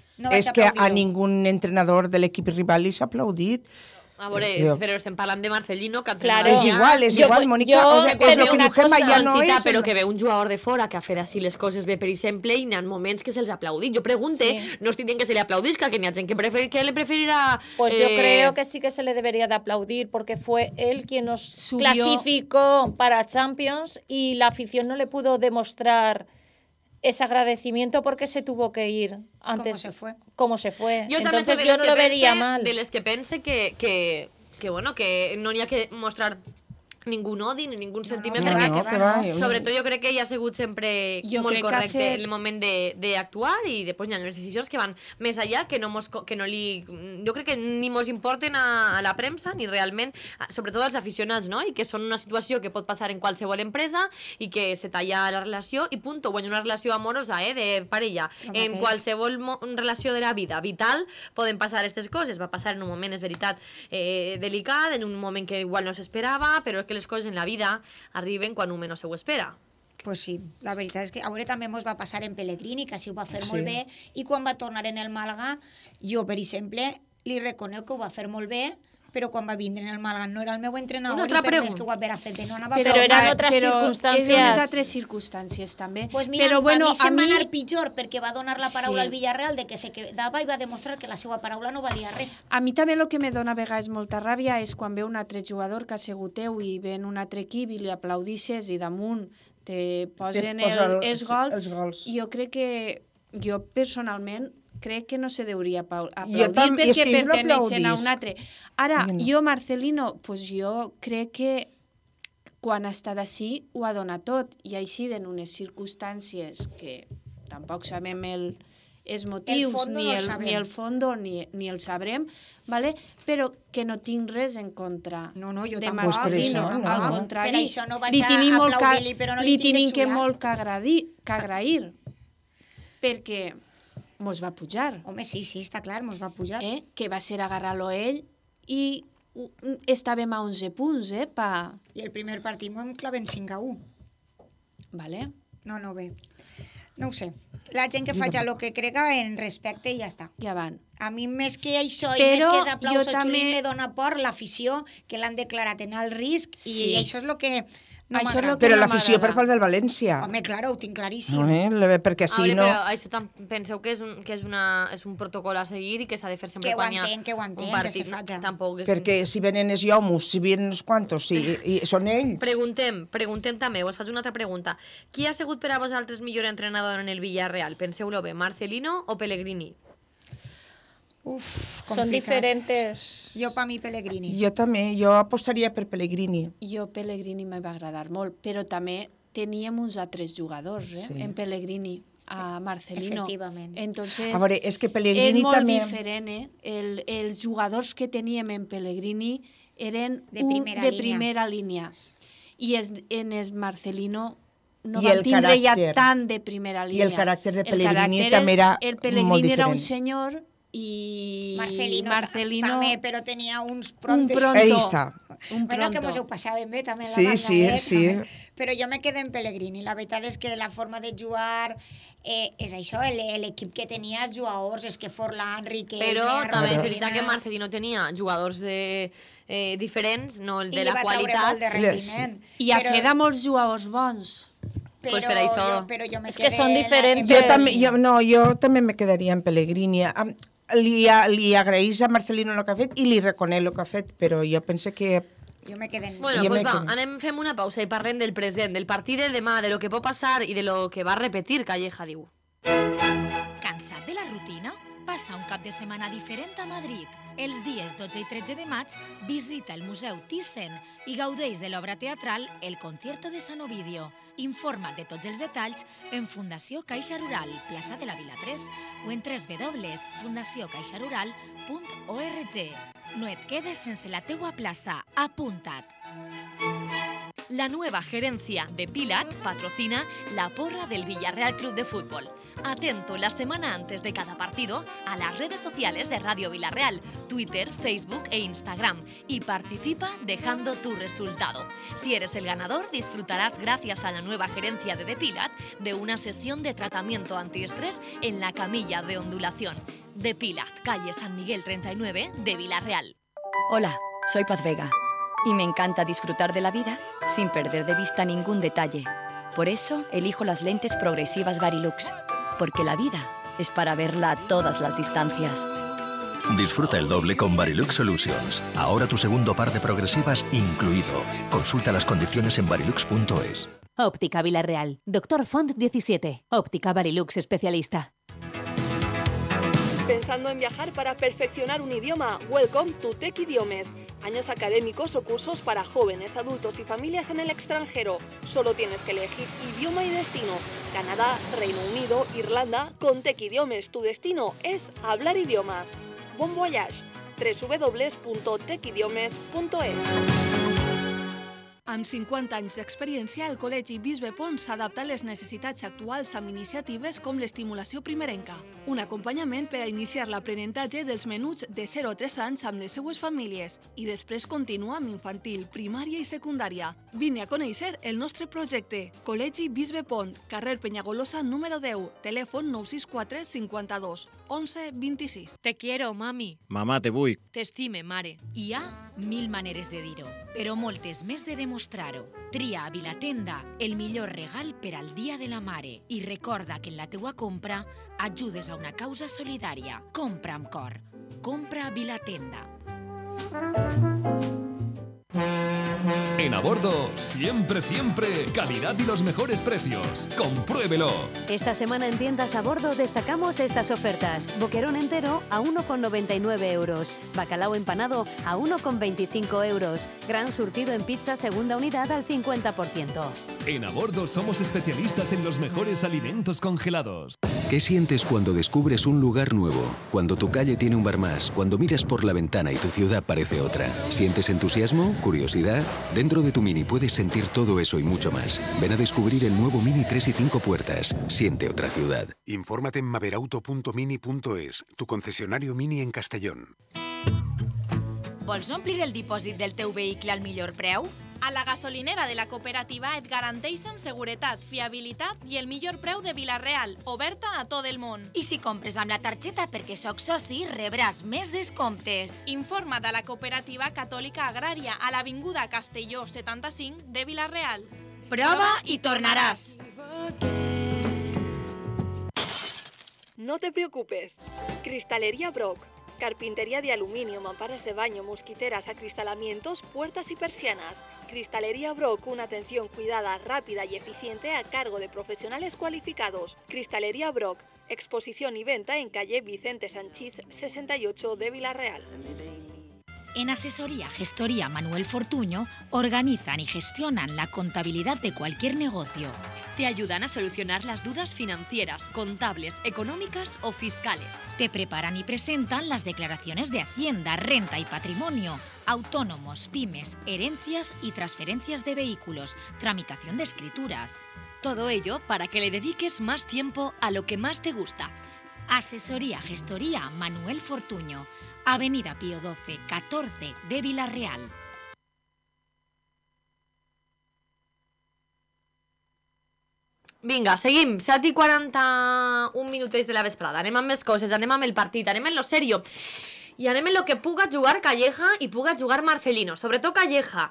És que a ningú entrenador de l'equip rival li s'ha aplaudit. A veure, però estem parlant de Marcelino, que claro. És igual, Mónica, és el que diu Gemma, ja no és... Però que ve un jugador de fora que ha fet així les coses bé, per exemple, i n'hi ha moments que se'ls aplaudit. Jo pregunte, no estic dient que se li aplaudisca, que n'hi ha gent que le preferirà... Pues yo creo que sí que se le debería de aplaudir, porque fue él quien nos clasificó para Champions y la afición no le pudo demostrar ese agradecimiento porque se tuvo que ir antes. ¿Cómo se fue? Entonces yo no lo vería mal. De les que pense que bueno, que no n'hi ha que mostrar ningú odi ni ningú sentiment, sobretot jo crec que ell ha sigut sempre molt correcte en el moment d'actuar i després hi ha unes decisions que van més allà, que no li... Jo crec que ni mos importen a la premsa ni realment, sobretot als aficionats, no? I que són una situació que pot passar en qualsevol empresa i que se talla la relació i punt, o en una relació amorosa, de parella, en qualsevol relació de la vida vital poden passar aquestes coses. Va passar en un moment, és veritat, delicat, en un moment que igual no s'esperava, però és que les coses en la vida arriben quan un menys se ho espera. Pues sí, la veritat és que a veure també ens va passar en Pellegrini, que així ho va fer molt bé, i quan va tornar en el Màlaga, jo, per exemple, li reconec que ho va fer molt bé, però quan va vindre en el Màlaga no era el meu entrenador i per més que ho va haver fet no anava però eren altres circumstàncies. Eren altres circumstàncies també. Pues mira, però bueno, a mi se'm va anar pitjor perquè va donar la paraula al Villarreal de que se quedava i va demostrar que la seva paraula no valia res. A mi també el que me dona a vegades molta ràbia és quan ve un altre jugador que ha sigut teu i ve en un altre equip i li aplaudixes i damunt te posen els gols. Jo crec que jo personalment crec que no se deuria aplaudir perquè perteneixen a un altre. Ara, jo, Marcelino, pues jo crec que quan ha estat així ho ha donat tot i així en unes circumstàncies que tampoc sabem els motius ni el fondo ni el sabrem, ¿vale? Però que no tinc res en contra de Marcelino, al contrari. Per això no vaig a aplaudir-li, però no li tinc que molt que agrair, perquè mos va pujar. Home, sí, està clar, mos va pujar. Que va ser agarrar-lo ell i estàvem a 11 punts, I el primer partit vam claven 5-1. Vale. No, bé. No ho sé. La gent que faci el que crega en respecte i ja està. Ja van. A mi més que això i més que els aplausos xulins me dona por l'afició que l'han declarat en alt risc i això és el que no m'agrada. Però l'afició per part del València. Home, clar, ho tinc claríssim. Perquè si no... Però això penseu que és un protocol a seguir i que s'ha de fer sempre quan hi ha un partit. Perquè si venen els llomos, si venen els quantos, i són ells. Preguntem també, us faig una altra pregunta. Qui ha sigut per a vosaltres millor entrenador en el Villarreal? Penseu-lo bé, Marcelino o Pellegrini? Són diferents. Jo, per mi, Pellegrini. Jo també, jo apostaria per Pellegrini. Jo, Pellegrini me va agradar molt, però també teníem uns altres jugadors, en Pellegrini, a Marcelino. Efectivament. A veure, és que Pellegrini també... És molt diferent, els jugadors que teníem en Pellegrini eren de primera línia. I en el Marcelino no van tindre ja tant de primera línia. I el caràcter de Pellegrini també era molt diferent. El Pellegrini era un senyor i Marcelino també, però tenia uns prontos. Ahí està. Bueno, que mos ho passàvem bé també. Sí. Però jo me quedé en Pellegrini. La veritat és que la forma de jugar és això, l'equip que tenia, els jugadors, és que Forlán, Riquelme... Però també és veritat que Marcelino tenia jugadors diferents, no el de la qualitat. I a fer a molts jugadors bons. Però jo me quedé... És que són diferents. Jo també me quedaria en Pellegrini. Li agraeix a Marcelino el que ha fet i li reconeix el que ha fet, però jo pense que... Jo me quedé... Bueno, doncs va, fem una pausa i parlem del present, del partit de demà, de lo que pot passar i de lo que va repetir Calleja, diu. Cansat de la rutina? Passa un cap de setmana diferent a Madrid. Els dies 12 i 13 de maig visita el Museu Thyssen i gaudeix de l'obra teatral El concierto de San Ovidio. Informa't de tots els detalls en Fundació Caixa Rural, plaça de la Vila 3, o en www.fundacioncaixarural.org. No et quedes sense la teua plaça. Apunta't! La nueva gerencia de Pilat patrocina la porra del Villarreal Club de Fútbol. Atento la semana antes de cada partido a las redes sociales de Radio Villarreal, Twitter, Facebook e Instagram y participa dejando tu resultado. Si eres el ganador, disfrutarás gracias a la nueva gerencia de Depilat de una sesión de tratamiento antiestrés en la camilla de ondulación. Depilat, calle San Miguel 39 de Villarreal. Hola, soy Paz Vega y me encanta disfrutar de la vida sin perder de vista ningún detalle. Por eso elijo las lentes progresivas Varilux, porque la vida es para verla a todas las distancias. Disfruta el doble con Varilux Solutions. Ahora tu segundo par de progresivas incluido. Consulta las condiciones en varilux.es. Óptica Villarreal. Dr. Font 17. Óptica Varilux especialista. ¿Pensando en viajar para perfeccionar un idioma? Welcome to Tech Idiomes. Años académicos o cursos para jóvenes, adultos y familias en el extranjero. Solo tienes que elegir idioma y destino. Canadá, Reino Unido, Irlanda. Con Tech Idiomes tu destino es hablar idiomas. Bon voyage. www.techidiomes.es. Amb 50 anys d'experiència, el Col·legi Bisbe Pons s'adapta a les necessitats actuals amb iniciatives com l'estimulació primerenca, un acompanyament per a iniciar l'aprenentatge dels menuts de 0 a 3 anys amb les seues famílies i després continua amb infantil, primària i secundària. Vine a conèixer el nostre projecte. Col·legi Bisbe Pont, carrer Penyagolosa número 10, telèfon 964 52 11 26. Te quiero, mami. Mamà, te vull. T'estime, mare. Hi ha 1000 maneres de dir-ho, però moltes més de demostrar-ho. Tria a Vilatenda el millor regal per al Dia de la Mare i recorda que en la teua compra ajudes a una causa solidària. Compra amb cor. Compra a Vilatenda. En A Bordo, siempre, calidad y los mejores precios. Compruébelo. Esta semana en tiendas A Bordo destacamos estas ofertas. Boquerón entero a 1,99 euros. Bacalao empanado a 1,25 euros. Gran surtido en pizza segunda unidad al 50%. En A Bordo somos especialistas en los mejores alimentos congelados. ¿Qué sientes cuando descubres un lugar nuevo? Cuando tu calle tiene un bar más, cuando miras por la ventana y tu ciudad parece otra. ¿Sientes entusiasmo? ¿Curiosidad? Dentro de tu Mini puedes sentir todo eso y mucho más. Ven a descubrir el nuevo Mini 3 y 5 puertas. Siente otra ciudad. Infórmate en maverauto.mini.es, tu concesionario Mini en Castellón. Vols omplir el dipòsit del teu vehicle al millor preu? A la gasolinera de la cooperativa et garanteixen seguretat, fiabilitat i el millor preu de Vila-real, oberta a tot el món. I si compres amb la targeta perquè soc soci, rebràs més descomptes. Informa't a la cooperativa catòlica agrària a l'Avinguda Castelló 75 de Vila-real. Prova i tornaràs. No te preocupes. Cristalería Brock. Carpintería de aluminio, mamparas de baño, mosquiteras, acristalamientos, puertas y persianas. Cristalería Brock, una atención cuidada, rápida y eficiente a cargo de profesionales cualificados. Cristalería Brock, exposición y venta en calle Vicente Sanchís 68 de Vila-real. En Asesoría Gestoría Manuel Fortuño organizan y gestionan la contabilidad de cualquier negocio. Te ayudan a solucionar las dudas financieras, contables, económicas o fiscales. Te preparan y presentan las declaraciones de Hacienda, renta y patrimonio, autónomos, pymes, herencias y transferencias de vehículos, tramitación de escrituras. Todo ello para que le dediques más tiempo a lo que más te gusta. Asesoría Gestoría Manuel Fortuño, Avenida Pío XII, 14 de Vila-real. Vinga, seguim. 7:41 minutets de la vesprada. Anem amb més coses, anem amb el partit, anem en lo serio. I anem en lo que puga jugar Calleja i puga jugar Marcelino. Sobretot Calleja.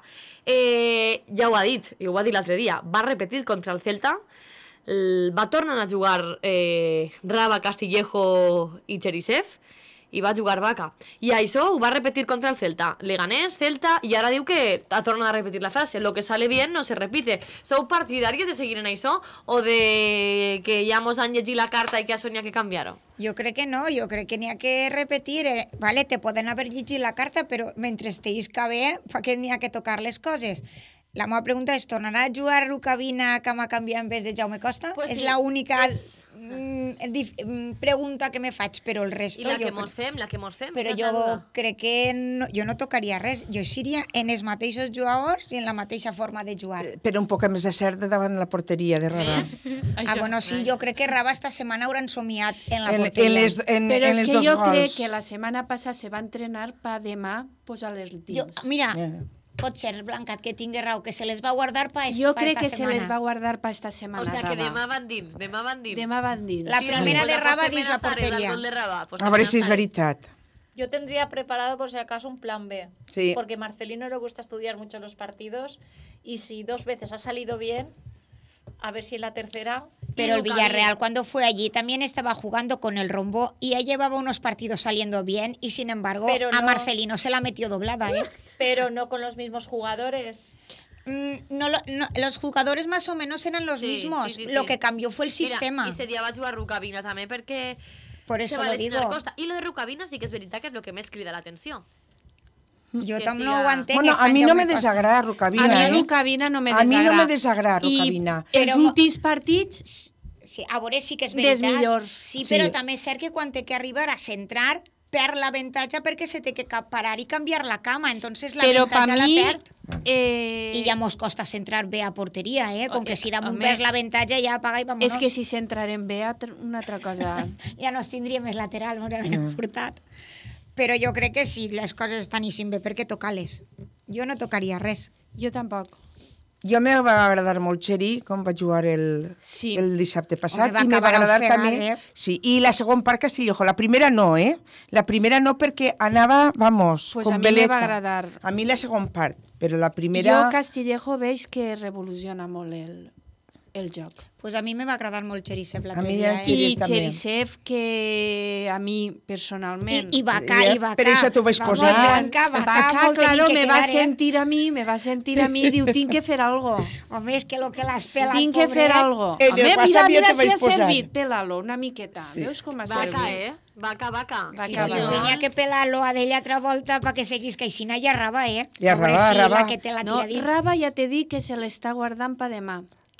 Ja ho ha dit, i ho va dir l'altre dia, va repetir contra el Celta, va tornar a jugar Raba, Castillejo i Cherisev, i va jugar Vaca. I això ho va repetir contra el Celta. Leganés, Celta, i ara diu que ha tornat a repetir la frase. Lo que sale bien no se repite. Sou partidàries de seguir en això o de que ja mos han llegit la carta i que això n'hi ha que canviar-ho? Jo crec que no, jo crec que n'hi ha que repetir. Vale, te poden haver llegit la carta, però mentre t'isca bé, per què n'hi ha que tocar les coses? La meva pregunta és, tornarà a jugar Rukavina que m'ha canviat en vez de Jaume Costa? Pues és sí, l'única pregunta que me faig, però el resto... I la que mos fem, Però jo crec que jo no tocaria res. Jo seria en els mateixos jugadors i en la mateixa forma de jugar. Però un poc més de certa davant la porteria de Raba. Bueno, sí, jo crec que Raba esta setmana hauran somiat en la porteria. Però és que jo crec que la setmana passada se va entrenar per demà posar les dins. Mira... Pot ser, Blancat, que tingui raó, que se les va guardar per esta setmana. Jo crec que se les va guardar per esta setmana, O sea, que Raba. demà van dins, demà van dins. Demà van dins. La primera de Raba dins la porteria. A veure si és veritat. Yo tendría preparado por si acaso un plan B. Sí. Porque a Marcelino le gusta estudiar mucho los partidos y si 2 veces ha salido bien, a ver si en la tercera... Pero el Villarreal cuando fue allí también estaba jugando con el rombo y ya llevaba unos partidos saliendo bien y sin embargo Pero a no- Marcelino se la metió doblada, ¿eh? Pero no con los mismos jugadores. Los jugadores más o menos eran los mismos. Lo que cambió fue el sistema. Mira, i ese dia va jugar Rukavina també perquè Por eso se va lo lesionar digo. Costa. I lo de Rukavina sí que és veritat que és el que més crida l'atenció. Jo Que també no estiga- ho entenc. Bueno, a mi no me desagrada Rukavina, A mi eh? Rukavina no me A mi no desagrada. me desagrada Rukavina. I els últims partits... Sí, a veure, sí que és Dels veritat. millors. Sí, Sí. però també és cert que quan té que arribar a centrar, perd l'avantatge perquè se té que parar i canviar la cama. Entonces Però per l'avantatge la mi... perd. I ja mos costa centrar bé a porteria, eh? Com que si damunt home, perds l'avantatge ja apaga i vámonos. És que si centrarem bé, una altra cosa... Ja no es tindria més lateral, m'ho hauríem furtat. Però jo crec que si les coses estan i bé, per què tocar-les? Jo no tocaria res. Jo tampoc. Jo me va agradar molt Xeri, com va jugar el dissabte passat, Home, va i me va acabar agradar ofegat, també... Sí, i la segona part Castillejo, la primera no, eh? La primera no perquè anava, vamos, Pues com a mi me veleta. va agradar. A mi la segona part, però la primera... Jo Castillejo veig que revoluciona molt el joc. Pues a mi me va agradar molt Cherisev l'altre A mi dia. el Cherisev I també. Cherisev, que a mi personalment... I Vaca, i Vaca. Per això t'ho vaig Vamos, posar. Vaca, molt claro, tenim que me va quedar, eh? sentir a mi, diu, tinc que fer algo. Home, és que lo que l'has pelat, Tinc que fer algo. El del WhatsApp ja mira te si vaig ha posar. servit, pela-lo una miqueta. Sí. Veus com ha Vaca, servit? Vaca. Sí, tenia que pelar-lo a d'ella altra volta perquè seguís que aixina ja Raba, eh? Ja A veure Raba, si Raba. la que te la No, tira dit. Raba ja t'he dit que se l'està guardant per demà.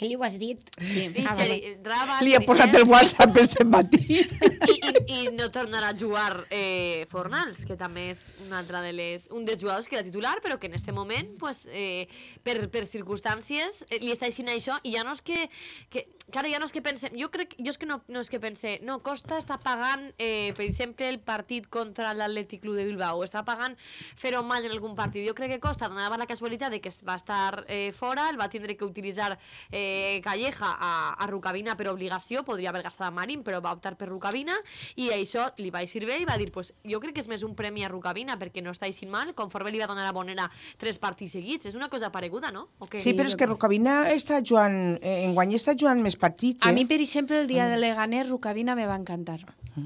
Que li ho has dit? Sí. Li he posat el WhatsApp este matí. I no tornarà a jugar Fornals, que també és un dels jugadors que era titular, però que en aquest moment, pues, per circumstàncies, li està així això, i ja no és que claro, ja no és que pensem, jo és que no és que pense, no, Costa està pagant, per exemple, el partit contra l'Atlètic Club de Bilbao, està pagant fer-ho mal en algun partit. Jo crec que Costa donava la casualitat de que va estar fora, el va tindre que utilitzar Calleja a Rukavina per obligació, podria haver gastat a Marín, però va optar per Rukavina, i això li va eixir bé i va dir, pues, jo crec que és més un premi a Rukavina perquè no està eixint mal, conforme li va donar a Bonera 3 partits seguits. És una cosa pareguda, no? Sí, però és que Rukavina està jugant, enguany està jugant més partits. A mi, per exemple, el dia de Leganés, Rukavina me va encantar.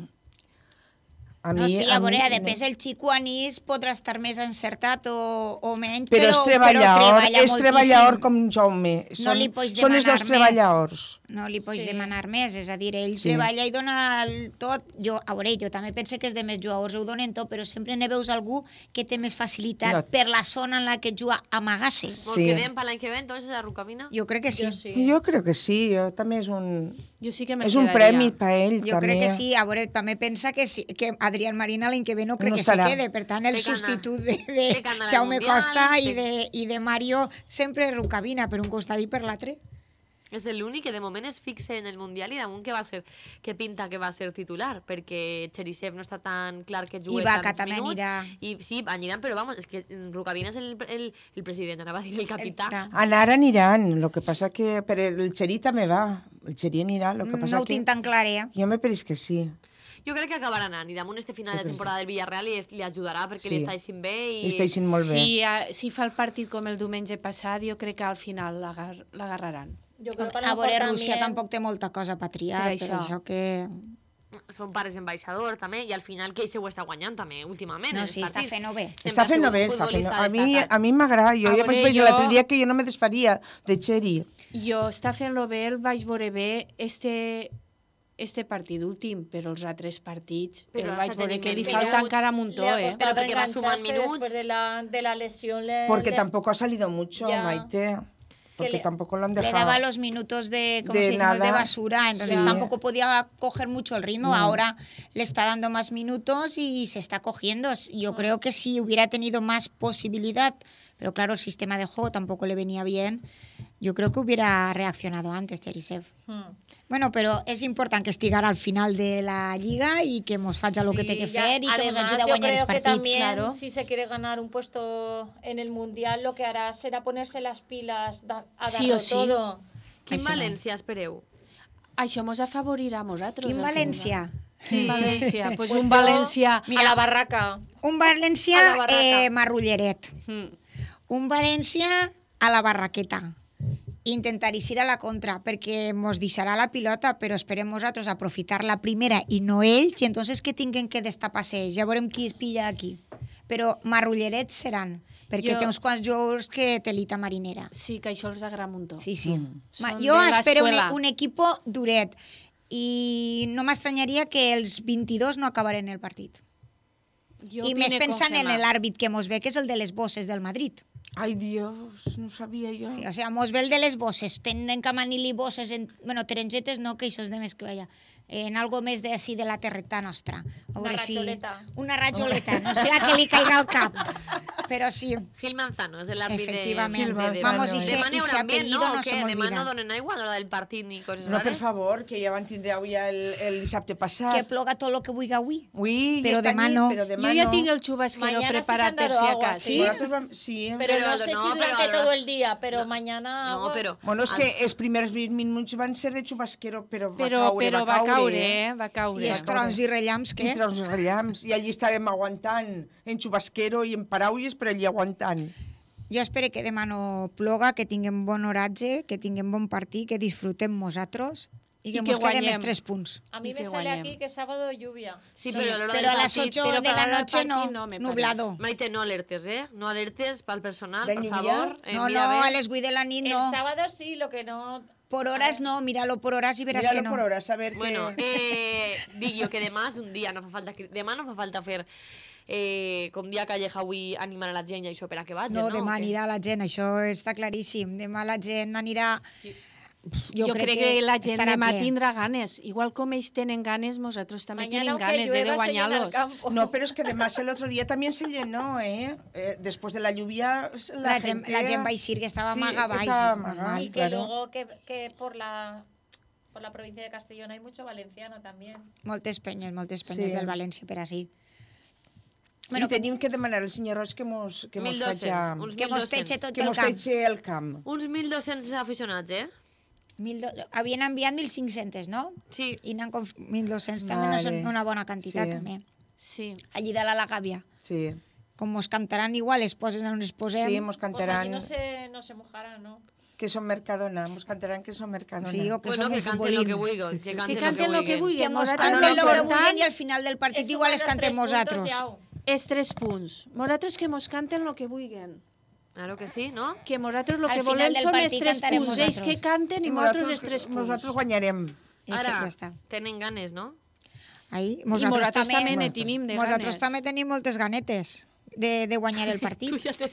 A després el xico anís podrà estar més encertat o menys, però és treballador com Jaume. Són els dos treballadors. No li pots demanar més, és a dir, ell treballa i dona tot. Jo també penso que els demés jugadors ho donen tot, però sempre ne veus algú que té més facilitat per la zona en la que juga amagar-se. Vol quedem per l'any que ve, entonces, a Rukavina? Jo crec que sí. Jo crec que sí, també és un... Jo sí que és un premi per ell. Jo crec que sí, també pensa que Adrián Marina l'any que ve no crec que se quede, per tant el substitut de Jaume Costa i de Mario sempre Rukavina per un costat i per l'altre. És l'únic que de moment es fixa en el Mundial i damunt que pinta que va ser titular, perquè Cherisev no està tan clar que jugui tants minuts. I sí, aniran, però vamos, és que Rukavina és el president, anava a dir el capità. Anar aniran, el que passa que per el Cheri també va, el Cheri anirà, el que passa no ho tinc tan clar, Jo me pareix que sí. Jo crec que acabarà anant, i damunt este final de temporada del Villarreal li ajudarà perquè li està eixint bé. Li està eixint molt bé. Si fa el partit com el diumenge passat, jo crec que al final l'agarraran. A veure, Rússia tampoc té molta cosa per triar, per això que... Són pares embaixador, també, i al final que ell se ho està guanyant, també, últimament. No, sí, està fent-ho bé. Està fent-ho bé. A mi m'agrada. Jo ja vaig veure l'altre dia que jo no me desfaria de Cheri. Jo està fent-lo bé, el vaig veure bé, este partit últim, però els altres partits el vaig veure que li falta encara un muntó, Però perquè va sumant minuts. Después de la lesión... Porque tampoco ha salido mucho, Maite. Porque tampoco lo han dejado. Le daba los minutos de basura, entonces tampoco podía coger mucho el ritmo. Ahora le está dando más minutos y se está cogiendo. Yo creo que si hubiera tenido más posibilidad, pero claro, el sistema de juego tampoco le venía bien, yo creo que hubiera reaccionado antes Cherisev. Bueno, però és important que estigara al final de la Lliga y que nos faci lo que té que fer y que nos ayude a guanyar els partits. Además, yo creo que también, si se quiere ganar un puesto en el Mundial, lo que hará será ponerse las pilas a darlo todo. Quin València espereu? Això mos afavorirà a nosaltres. Quin València? Quin València? Pues un València... A la barraca. Un València marrulleret. Un València a la barraqueta. Intentar eixir a la contra, perquè mos deixarà la pilota, però esperem nosaltres aprofitar la primera i no ells, i entonces que tinguen que destapar-se. Ja veurem qui es pilla aquí. Però marrullerets seran, perquè té uns quants jugadors que té l'ita marinera. Sí, que això els agrada un muntó. Sí. Jo espero un equip duret, i no m'estranyaria que els 22 no acabaren el partit. I més pensant en l'àrbit que mos ve, que és el de les bosses del Madrid. Ai, Dios, no sabia jo. Sí, o sea, mos ve el de les bosses. Tenen que manir-li bosses, tarongetes no, que això és de més que vaya. En algo més de la terreta nostra. Una ratxoleta. Una ratxoleta, no sé a què li caiga al cap. Però sí. Gil Manzano, és l'àrbit de... Efectivament. Vamos, i se apellido no se m'olvida. Demà no donen aigua a l'hora del partit ni coses rares? No, per favor, que ja van tindre avui el dissabte passat. Que ploga tot el que vulgui avui. Ui, però demà no. Jo ja tinc el xubasquero preparat per si acaso. Sí. Pero no sé si durante todo el día, pero mañana... No, però... Bueno, és que els primers 20 minuts van ser de xubasquero, però va caure. I els trons i rellamps, què? I trons i rellamps. I allí estàvem aguantant en xubasquero i en paraules, però allí aguantant. Jo espero que demà no ploga, que tinguem bon oratge, que tinguem bon partit, que disfrutem nosaltres i que ens quedem els 3 punts. A mí me sale aquí que sábado lluvia. Sí, pero a las 8 de la noche no, nublado. Maite, no alertes, No alertes pel personal, por favor. No, a les 8 de la nit no. El sábado sí, lo que no... Por horas no, míralo por horas y verás que no. Míralo por horas, a ver bueno, dic jo que demà és un dia, demà no fa falta fer com dia Calleja avui animar a la gent i això per a que vagi, no? No, demà anirà la gent, això està claríssim. Demà la gent anirà Jo crec que la gent demà tindrà ganes. Igual com ells tenen ganes, nosaltres també tenim ganes de guanyar-los. No, pero es que además el otro día también se llenó, Después de la lluvia, la gente va a decir que estaba maga baix. Y que luego que por la provincia de Castellón hay mucho valenciano también. Moltes penyes del València per així. Bueno, tenim que demanar al senyor Roig que mos teche el camp. Uns 1.200 aficionats, Havien enviat 1.500, no? Sí. I n'han 1.200, també no són una bona quantitat, també. Sí. Allí de la Gàbia. Sí. Com mos cantaran igual, les poses on les posem. Sí, mos cantaran. Pues allí no se mojarán, ¿no? Que son Mercadona, mos cantaran que son Mercadona. Sí, o que bueno, son que canten lo que vulguin. Que canten lo que vulguin. Que mos canten lo que vulguin i al final del partit igual les cantem nosaltres. És 3 punts. Nosaltres que mos canten lo que vulguin. Claro que sí, no? Que nosaltres lo que volem són els 3 punts. Ells que canten i nosaltres els 3 punts. Nosaltres guanyarem. Ara, tenen ganes, no? Ahí, nosaltres també ne tenim de ganes. Nosaltres també tenim moltes ganetes de guanyar el partit. Tu ja te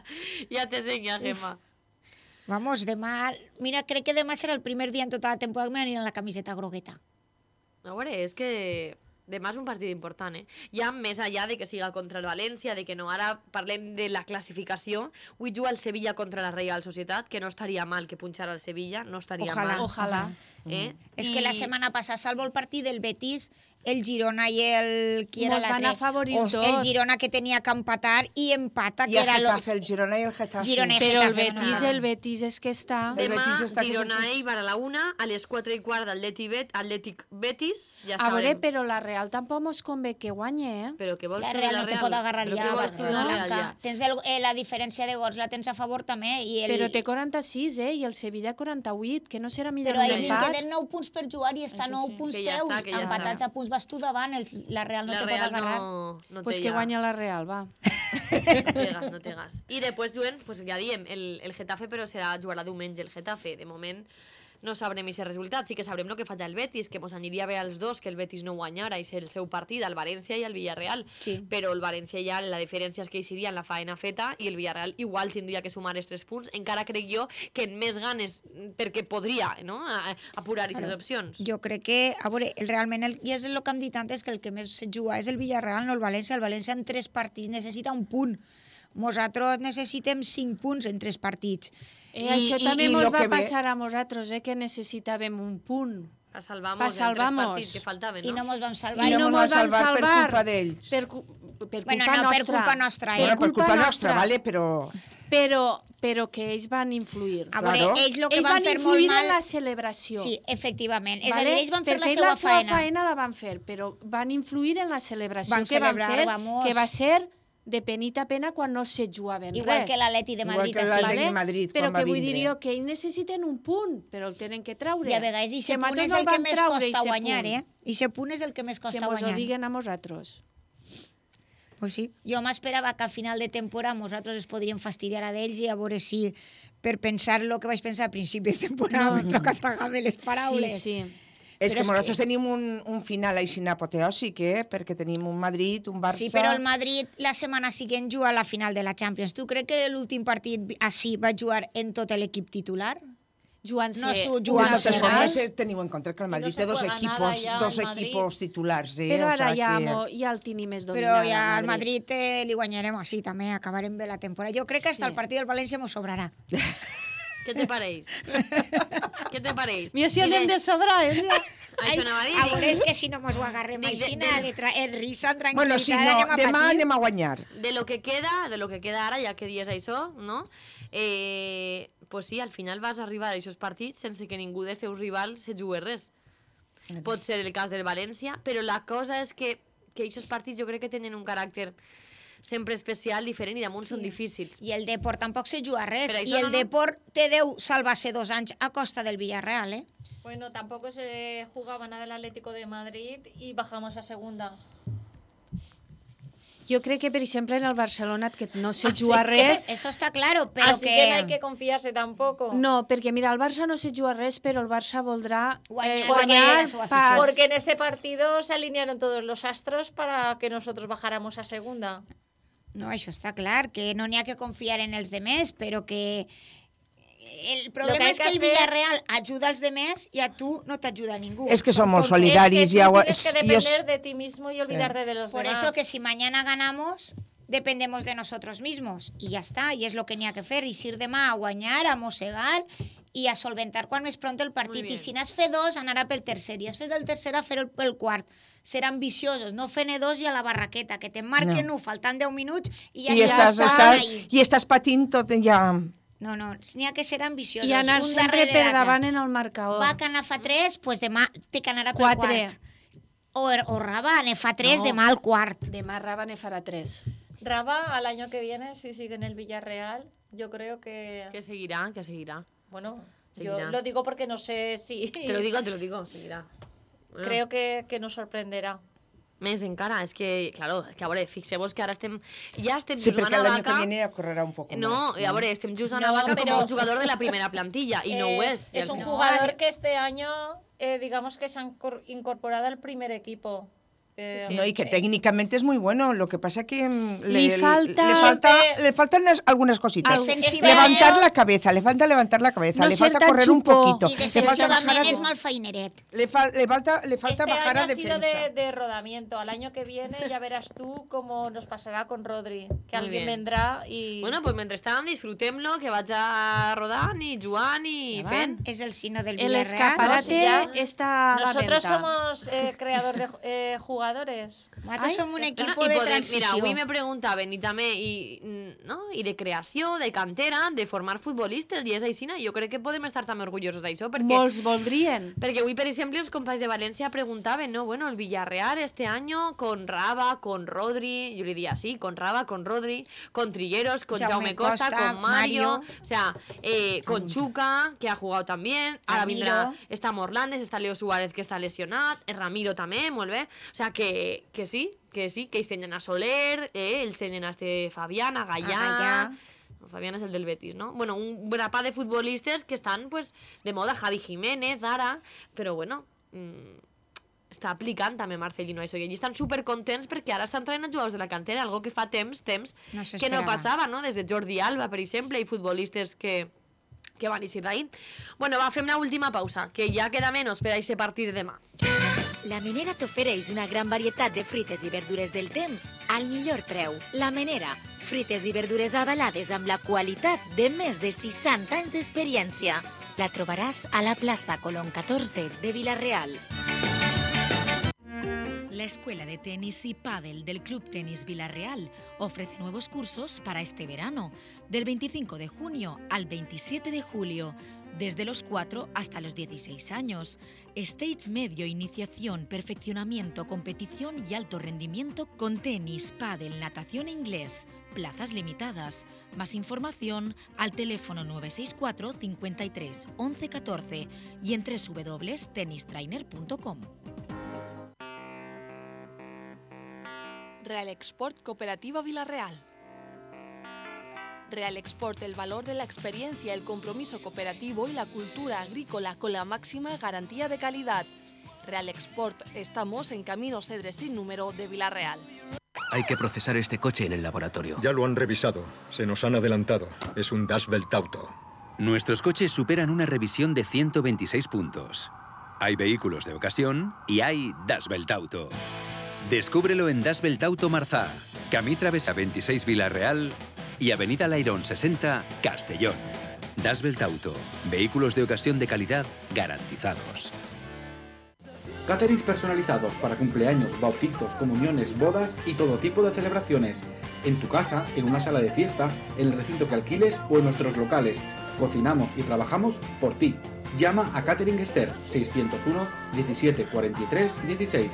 senc, Gemma. Vamos, demà... Mira, crec que demà serà el primer dia en tota la temporada que m'anirà la camiseta grogueta. A veure, és que demà és un partit important, Ja més allà de que siga contra el València, de que no, ara parlem de la classificació. Avui juga el Sevilla contra la Real Societat, que no estaria mal que punxara el Sevilla, no estaria mal. Ojalà. És que la setmana passada, salvo el partit del Betis, el Girona i el... Mos van afavorir tots. El Girona que tenia que empatar i empata. I el Getafe, el Girona i el Getafe. Però el Betis és que està... Demà, Girona i Eibar a la 1, a les 4:15 Atlètic Betis, ja sabrem. A veure, però la Real tampoc mos convé que guanye, Però què vols la fer Real la no te Real? pot agarrar ja, Barcelona. Tens la diferència de gols, la tens a favor també. Però té 46, i el Sevilla 48, que no serà millor un empat. Però queden 9 punts per jugar i està 9 punts teu. Empatats a punts vas tu davant, la Real no te pot agarrar. Pues que guanya la Real, va. No té gas. I després juguen, pues ja diem, el Getafe, però jugarà diumenge el Getafe. De moment no sabrem aquest resultat, sí que sabrem el que faig el Betis, que mos aniria bé als dos que el Betis no guanyara, és el seu partit, el València i el Villarreal, però el València ja, la diferència és que hi seria la faena feta i el Villarreal igual tindria que sumar els 3 punts, encara crec jo que en més ganes, perquè podria apurar aquestes opcions. Jo crec que, a veure, realment, i és el que hem dit antes, que el que més se juga és el Villarreal, no el València. El València en 3 partits necessita un punt. Nosaltres necessitem 5 punts en 3 partits. Això també ens va passar a nosaltres, que necessitàvem un punt. Per salvar-nos en 3 partits que faltaven, no? I no ens vam salvar. I no ens van salvar per culpa d'ells. Per culpa nostra. Per culpa nostra, vale, però que ells van influir. A veure, ells el que van fer molt influir mal... en la celebració. Sí, efectivament. És a dir, ells van fer la seva seva faena. Perquè la seva faena la van fer, però van influir en la celebració que van fer, que va ser de penita pena quan no se jugaven res. Igual que l'Atleti de Madrid. Igual que l'Atleti de Madrid, però que vull dir jo que ells necessiten un punt, però el tenen que treure. I a vegades aquest punt és el que més costa guanyar, Aquest punt és el que més costa guanyar. Que mos ho diguen a nosaltres. Pues sí, jo m'esperava que a final de temporada nosaltres es podríem fastidiar a d'ells i a veure si per pensar el que vaig pensar a principi de temporada me toca tragar-me les paraules. Sí. És que nosaltres tenim un final així apoteòsic, perquè tenim un Madrid, un Barça... Sí, però el Madrid la setmana següent juga a la final de la Champions. Tu crec que l'últim partit així va jugar en tot l'equip titular? Jugant-se... De totes formes, teniu en compte que el Madrid té dos equipos titulars. Però ara ja el tenim més dominat. Però ja al Madrid li guanyarem així, també, acabarem bé la temporada. Jo crec que hasta el partit del València mos sobrarà. Què te pareix? Què te pareix? Mira si anem de sobrar, Això anava a dir. A veure, és que si no mos ho agarrem així, en risa, en tranquil·litat... Bueno, si no, demà anem a guanyar. De lo que queda ara, ja que dies això, no? Pues sí, al final vas arribar a aquests partits sense que ningú dels teus rivals se jugui res. Pot ser el cas del València, però la cosa és que aquests partits jo crec que tenen un caràcter sempre especial, diferent, i damunt són difícils. I el Depor tampoc se juga res. I el Depor te deu salvar-se 2 anys a costa del Villarreal, Bueno, tampoco se jugaba nada el Atlético de Madrid y bajamos a segunda. Jo crec que, per exemple, en el Barcelona que no se juga res... Eso está claro, pero así que no hay que confiarse tampoco. No, perquè mira, el Barça no se juga res, però el Barça voldrà guanyar porque en ese partido se alinearon todos los astros para que nosotros bajáramos a segunda. No, això està clar, que no n'hi ha que confiar en els demés, però que El problema es que el Villarreal ayuda a los demás y a tú no te ayuda a ninguno. Es que somos solidarios. Es que tú tienes que depender de ti mismo y olvidarte de los Por demás. eso que si mañana ganamos, dependemos de nosotros mismos. Y ya está, y es lo que n'hi ha que fer. I si demà a guanyar, a mossegar i a solventar quan més pronto el partit. I si n'has fet dos, anar a pel tercer. I has fet el tercer a fer el quart. Ser ambiciosos, no fer-ne dos i a la barraqueta, que te marquen faltant 10 minuts i ja I estàs patint tot ja... No, n'hi ha que ser ambiciosos. I anar sempre per davant en el marcador. Va que anar fa 3, doncs demà té que anar a pel quart. O Raba ne fa 3, demà al quart. Demà Raba ne farà 3. Raba, al año que viene, si sigue en el Villarreal, yo creo que... Que seguirá. Bueno, seguirá. Yo lo digo porque no sé si... Te lo digo, seguirá. Bueno. Creo que nos sorprenderá. Més encara, és que, claro, que a veure, fixeu-vos que ara estem sí, jugant a Vaca. Sí, perquè l'any que viene correrà un poc no, més. No, a veure, estem jugant a Vaca com un jugador de la primera plantilla, i no ho és. Es un jugador que este año, digamos que se ha incorporado al primer equipo. No, y que técnicamente es muy bueno, lo que pasa que le faltan algunas cositas. Levantar la cabeza, le falta correr un poquito. Y defensivamente es mal faineret. Le falta bajar a defensa. Este año ha sido de rodamiento. Al año que viene ya verás tú cómo nos pasará con Rodri, que alguien vendrá y... Bueno, pues mentrestant disfrutem-lo, que vaig a rodant i jugant i fent. Es el signo del El Villarreal. escaparate está a la Nosotros venta. somos creador de jugadores. Nosaltres som un equip de transició. Mira, avui me preguntaven i també i de creació, de cantera, de formar futbolistes, i és així, jo crec que podem estar també orgullosos d'això. Molts voldrien. Perquè avui, per exemple, els companys de València preguntaven, no, bueno, el Villarreal este año con Raba, con Rodri, yo le diría así, con Raba, con Rodri, con Trigueros, con Jaume Costa, con Mario, o sea, con Chuca, que ha jugado también, ahora vindrà, està Morlanes, està Leo Suárez, que està lesionat, Ramiro també, molt bé, o sea, que sí, que ells tenen a Soler, ells tenen a Fabián, a Gallà. Fabián és el del Betis, no? Bueno, un grapat de futbolistes que estan, pues, de moda, Javi Jiménez, ara, però bueno, està aplicant també Marcelino això, i ells estan supercontents perquè ara estan traient jugadors de la cantera, algo que fa temps que no passava, no? Des de Jordi Alba, per exemple, i futbolistes que van eixir d'ahir. Bueno, fem una última pausa, que ja queda menys per a aquest partit de demà. La Menera t'ofereix una gran varietat de fruites i verdures del temps al millor preu. La Menera, fruites i verdures avalades amb la qualitat de més de 60 anys d'experiència. La trobaràs a la plaça Colón 14 de Vila-real. La Escuela de Tenis y Pádel del Club Tenis Vila-real ofrece nuevos cursos para este verano, del 25 de junio al 27 de julio, desde los 4 hasta los 16 años. Stage medio, iniciación, perfeccionamiento, competición y alto rendimiento con tenis, pádel, natación e inglés. Plazas limitadas. Más información al teléfono 964 53 11 14 y en www.tenistrainer.com. Real Export Cooperativa Vila-real. Real Export, el valor de la experiencia, el compromiso cooperativo y la cultura agrícola con la máxima garantía de calidad. Real Export, estamos en Camino Cedres sin número de Vila-real. Hay que procesar este coche en el laboratorio. Ya lo han revisado. Se nos han adelantado. Es un Das Welt Auto. Nuestros coches superan una revisión de 126 puntos. Hay vehículos de ocasión y hay Das Welt Auto. Descúbrelo en Das Welt Auto Marzá, Camí Travesa 26 Vila-real y Avenida Lairón 60 Castellón. Das Welt Auto, vehículos de ocasión de calidad garantizados. Caterings personalizados para cumpleaños, bautizos, comuniones, bodas y todo tipo de celebraciones. En tu casa, en una sala de fiesta, en el recinto que alquiles o en nuestros locales. Cocinamos y trabajamos por ti. Llama a Catering Esther 601 17 43 16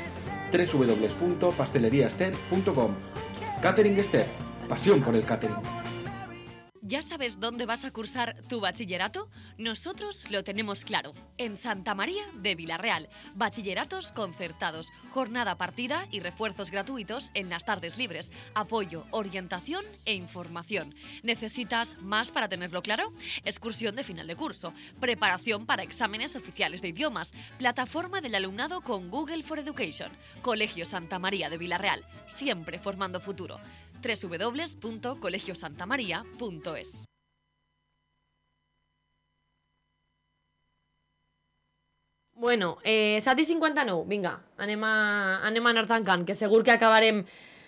www.pasteleriaester.com. Catering Esther, pasión por el catering. ¿Ya sabes dónde vas a cursar tu bachillerato? Nosotros lo tenemos claro. En Santa María de Vila-real. Bachilleratos concertados, jornada partida y refuerzos gratuitos en las tardes libres. Apoyo, orientación e información. ¿Necesitas más para tenerlo claro? Excursión de final de curso. Preparación para exámenes oficiales de idiomas. Plataforma del alumnado con Google for Education. Colegio Santa María de Vila-real. Siempre formando futuro. www.colegiosantamaria.es. Bueno, 7:59, vinga, anem a anar tancant, que segur que acabarem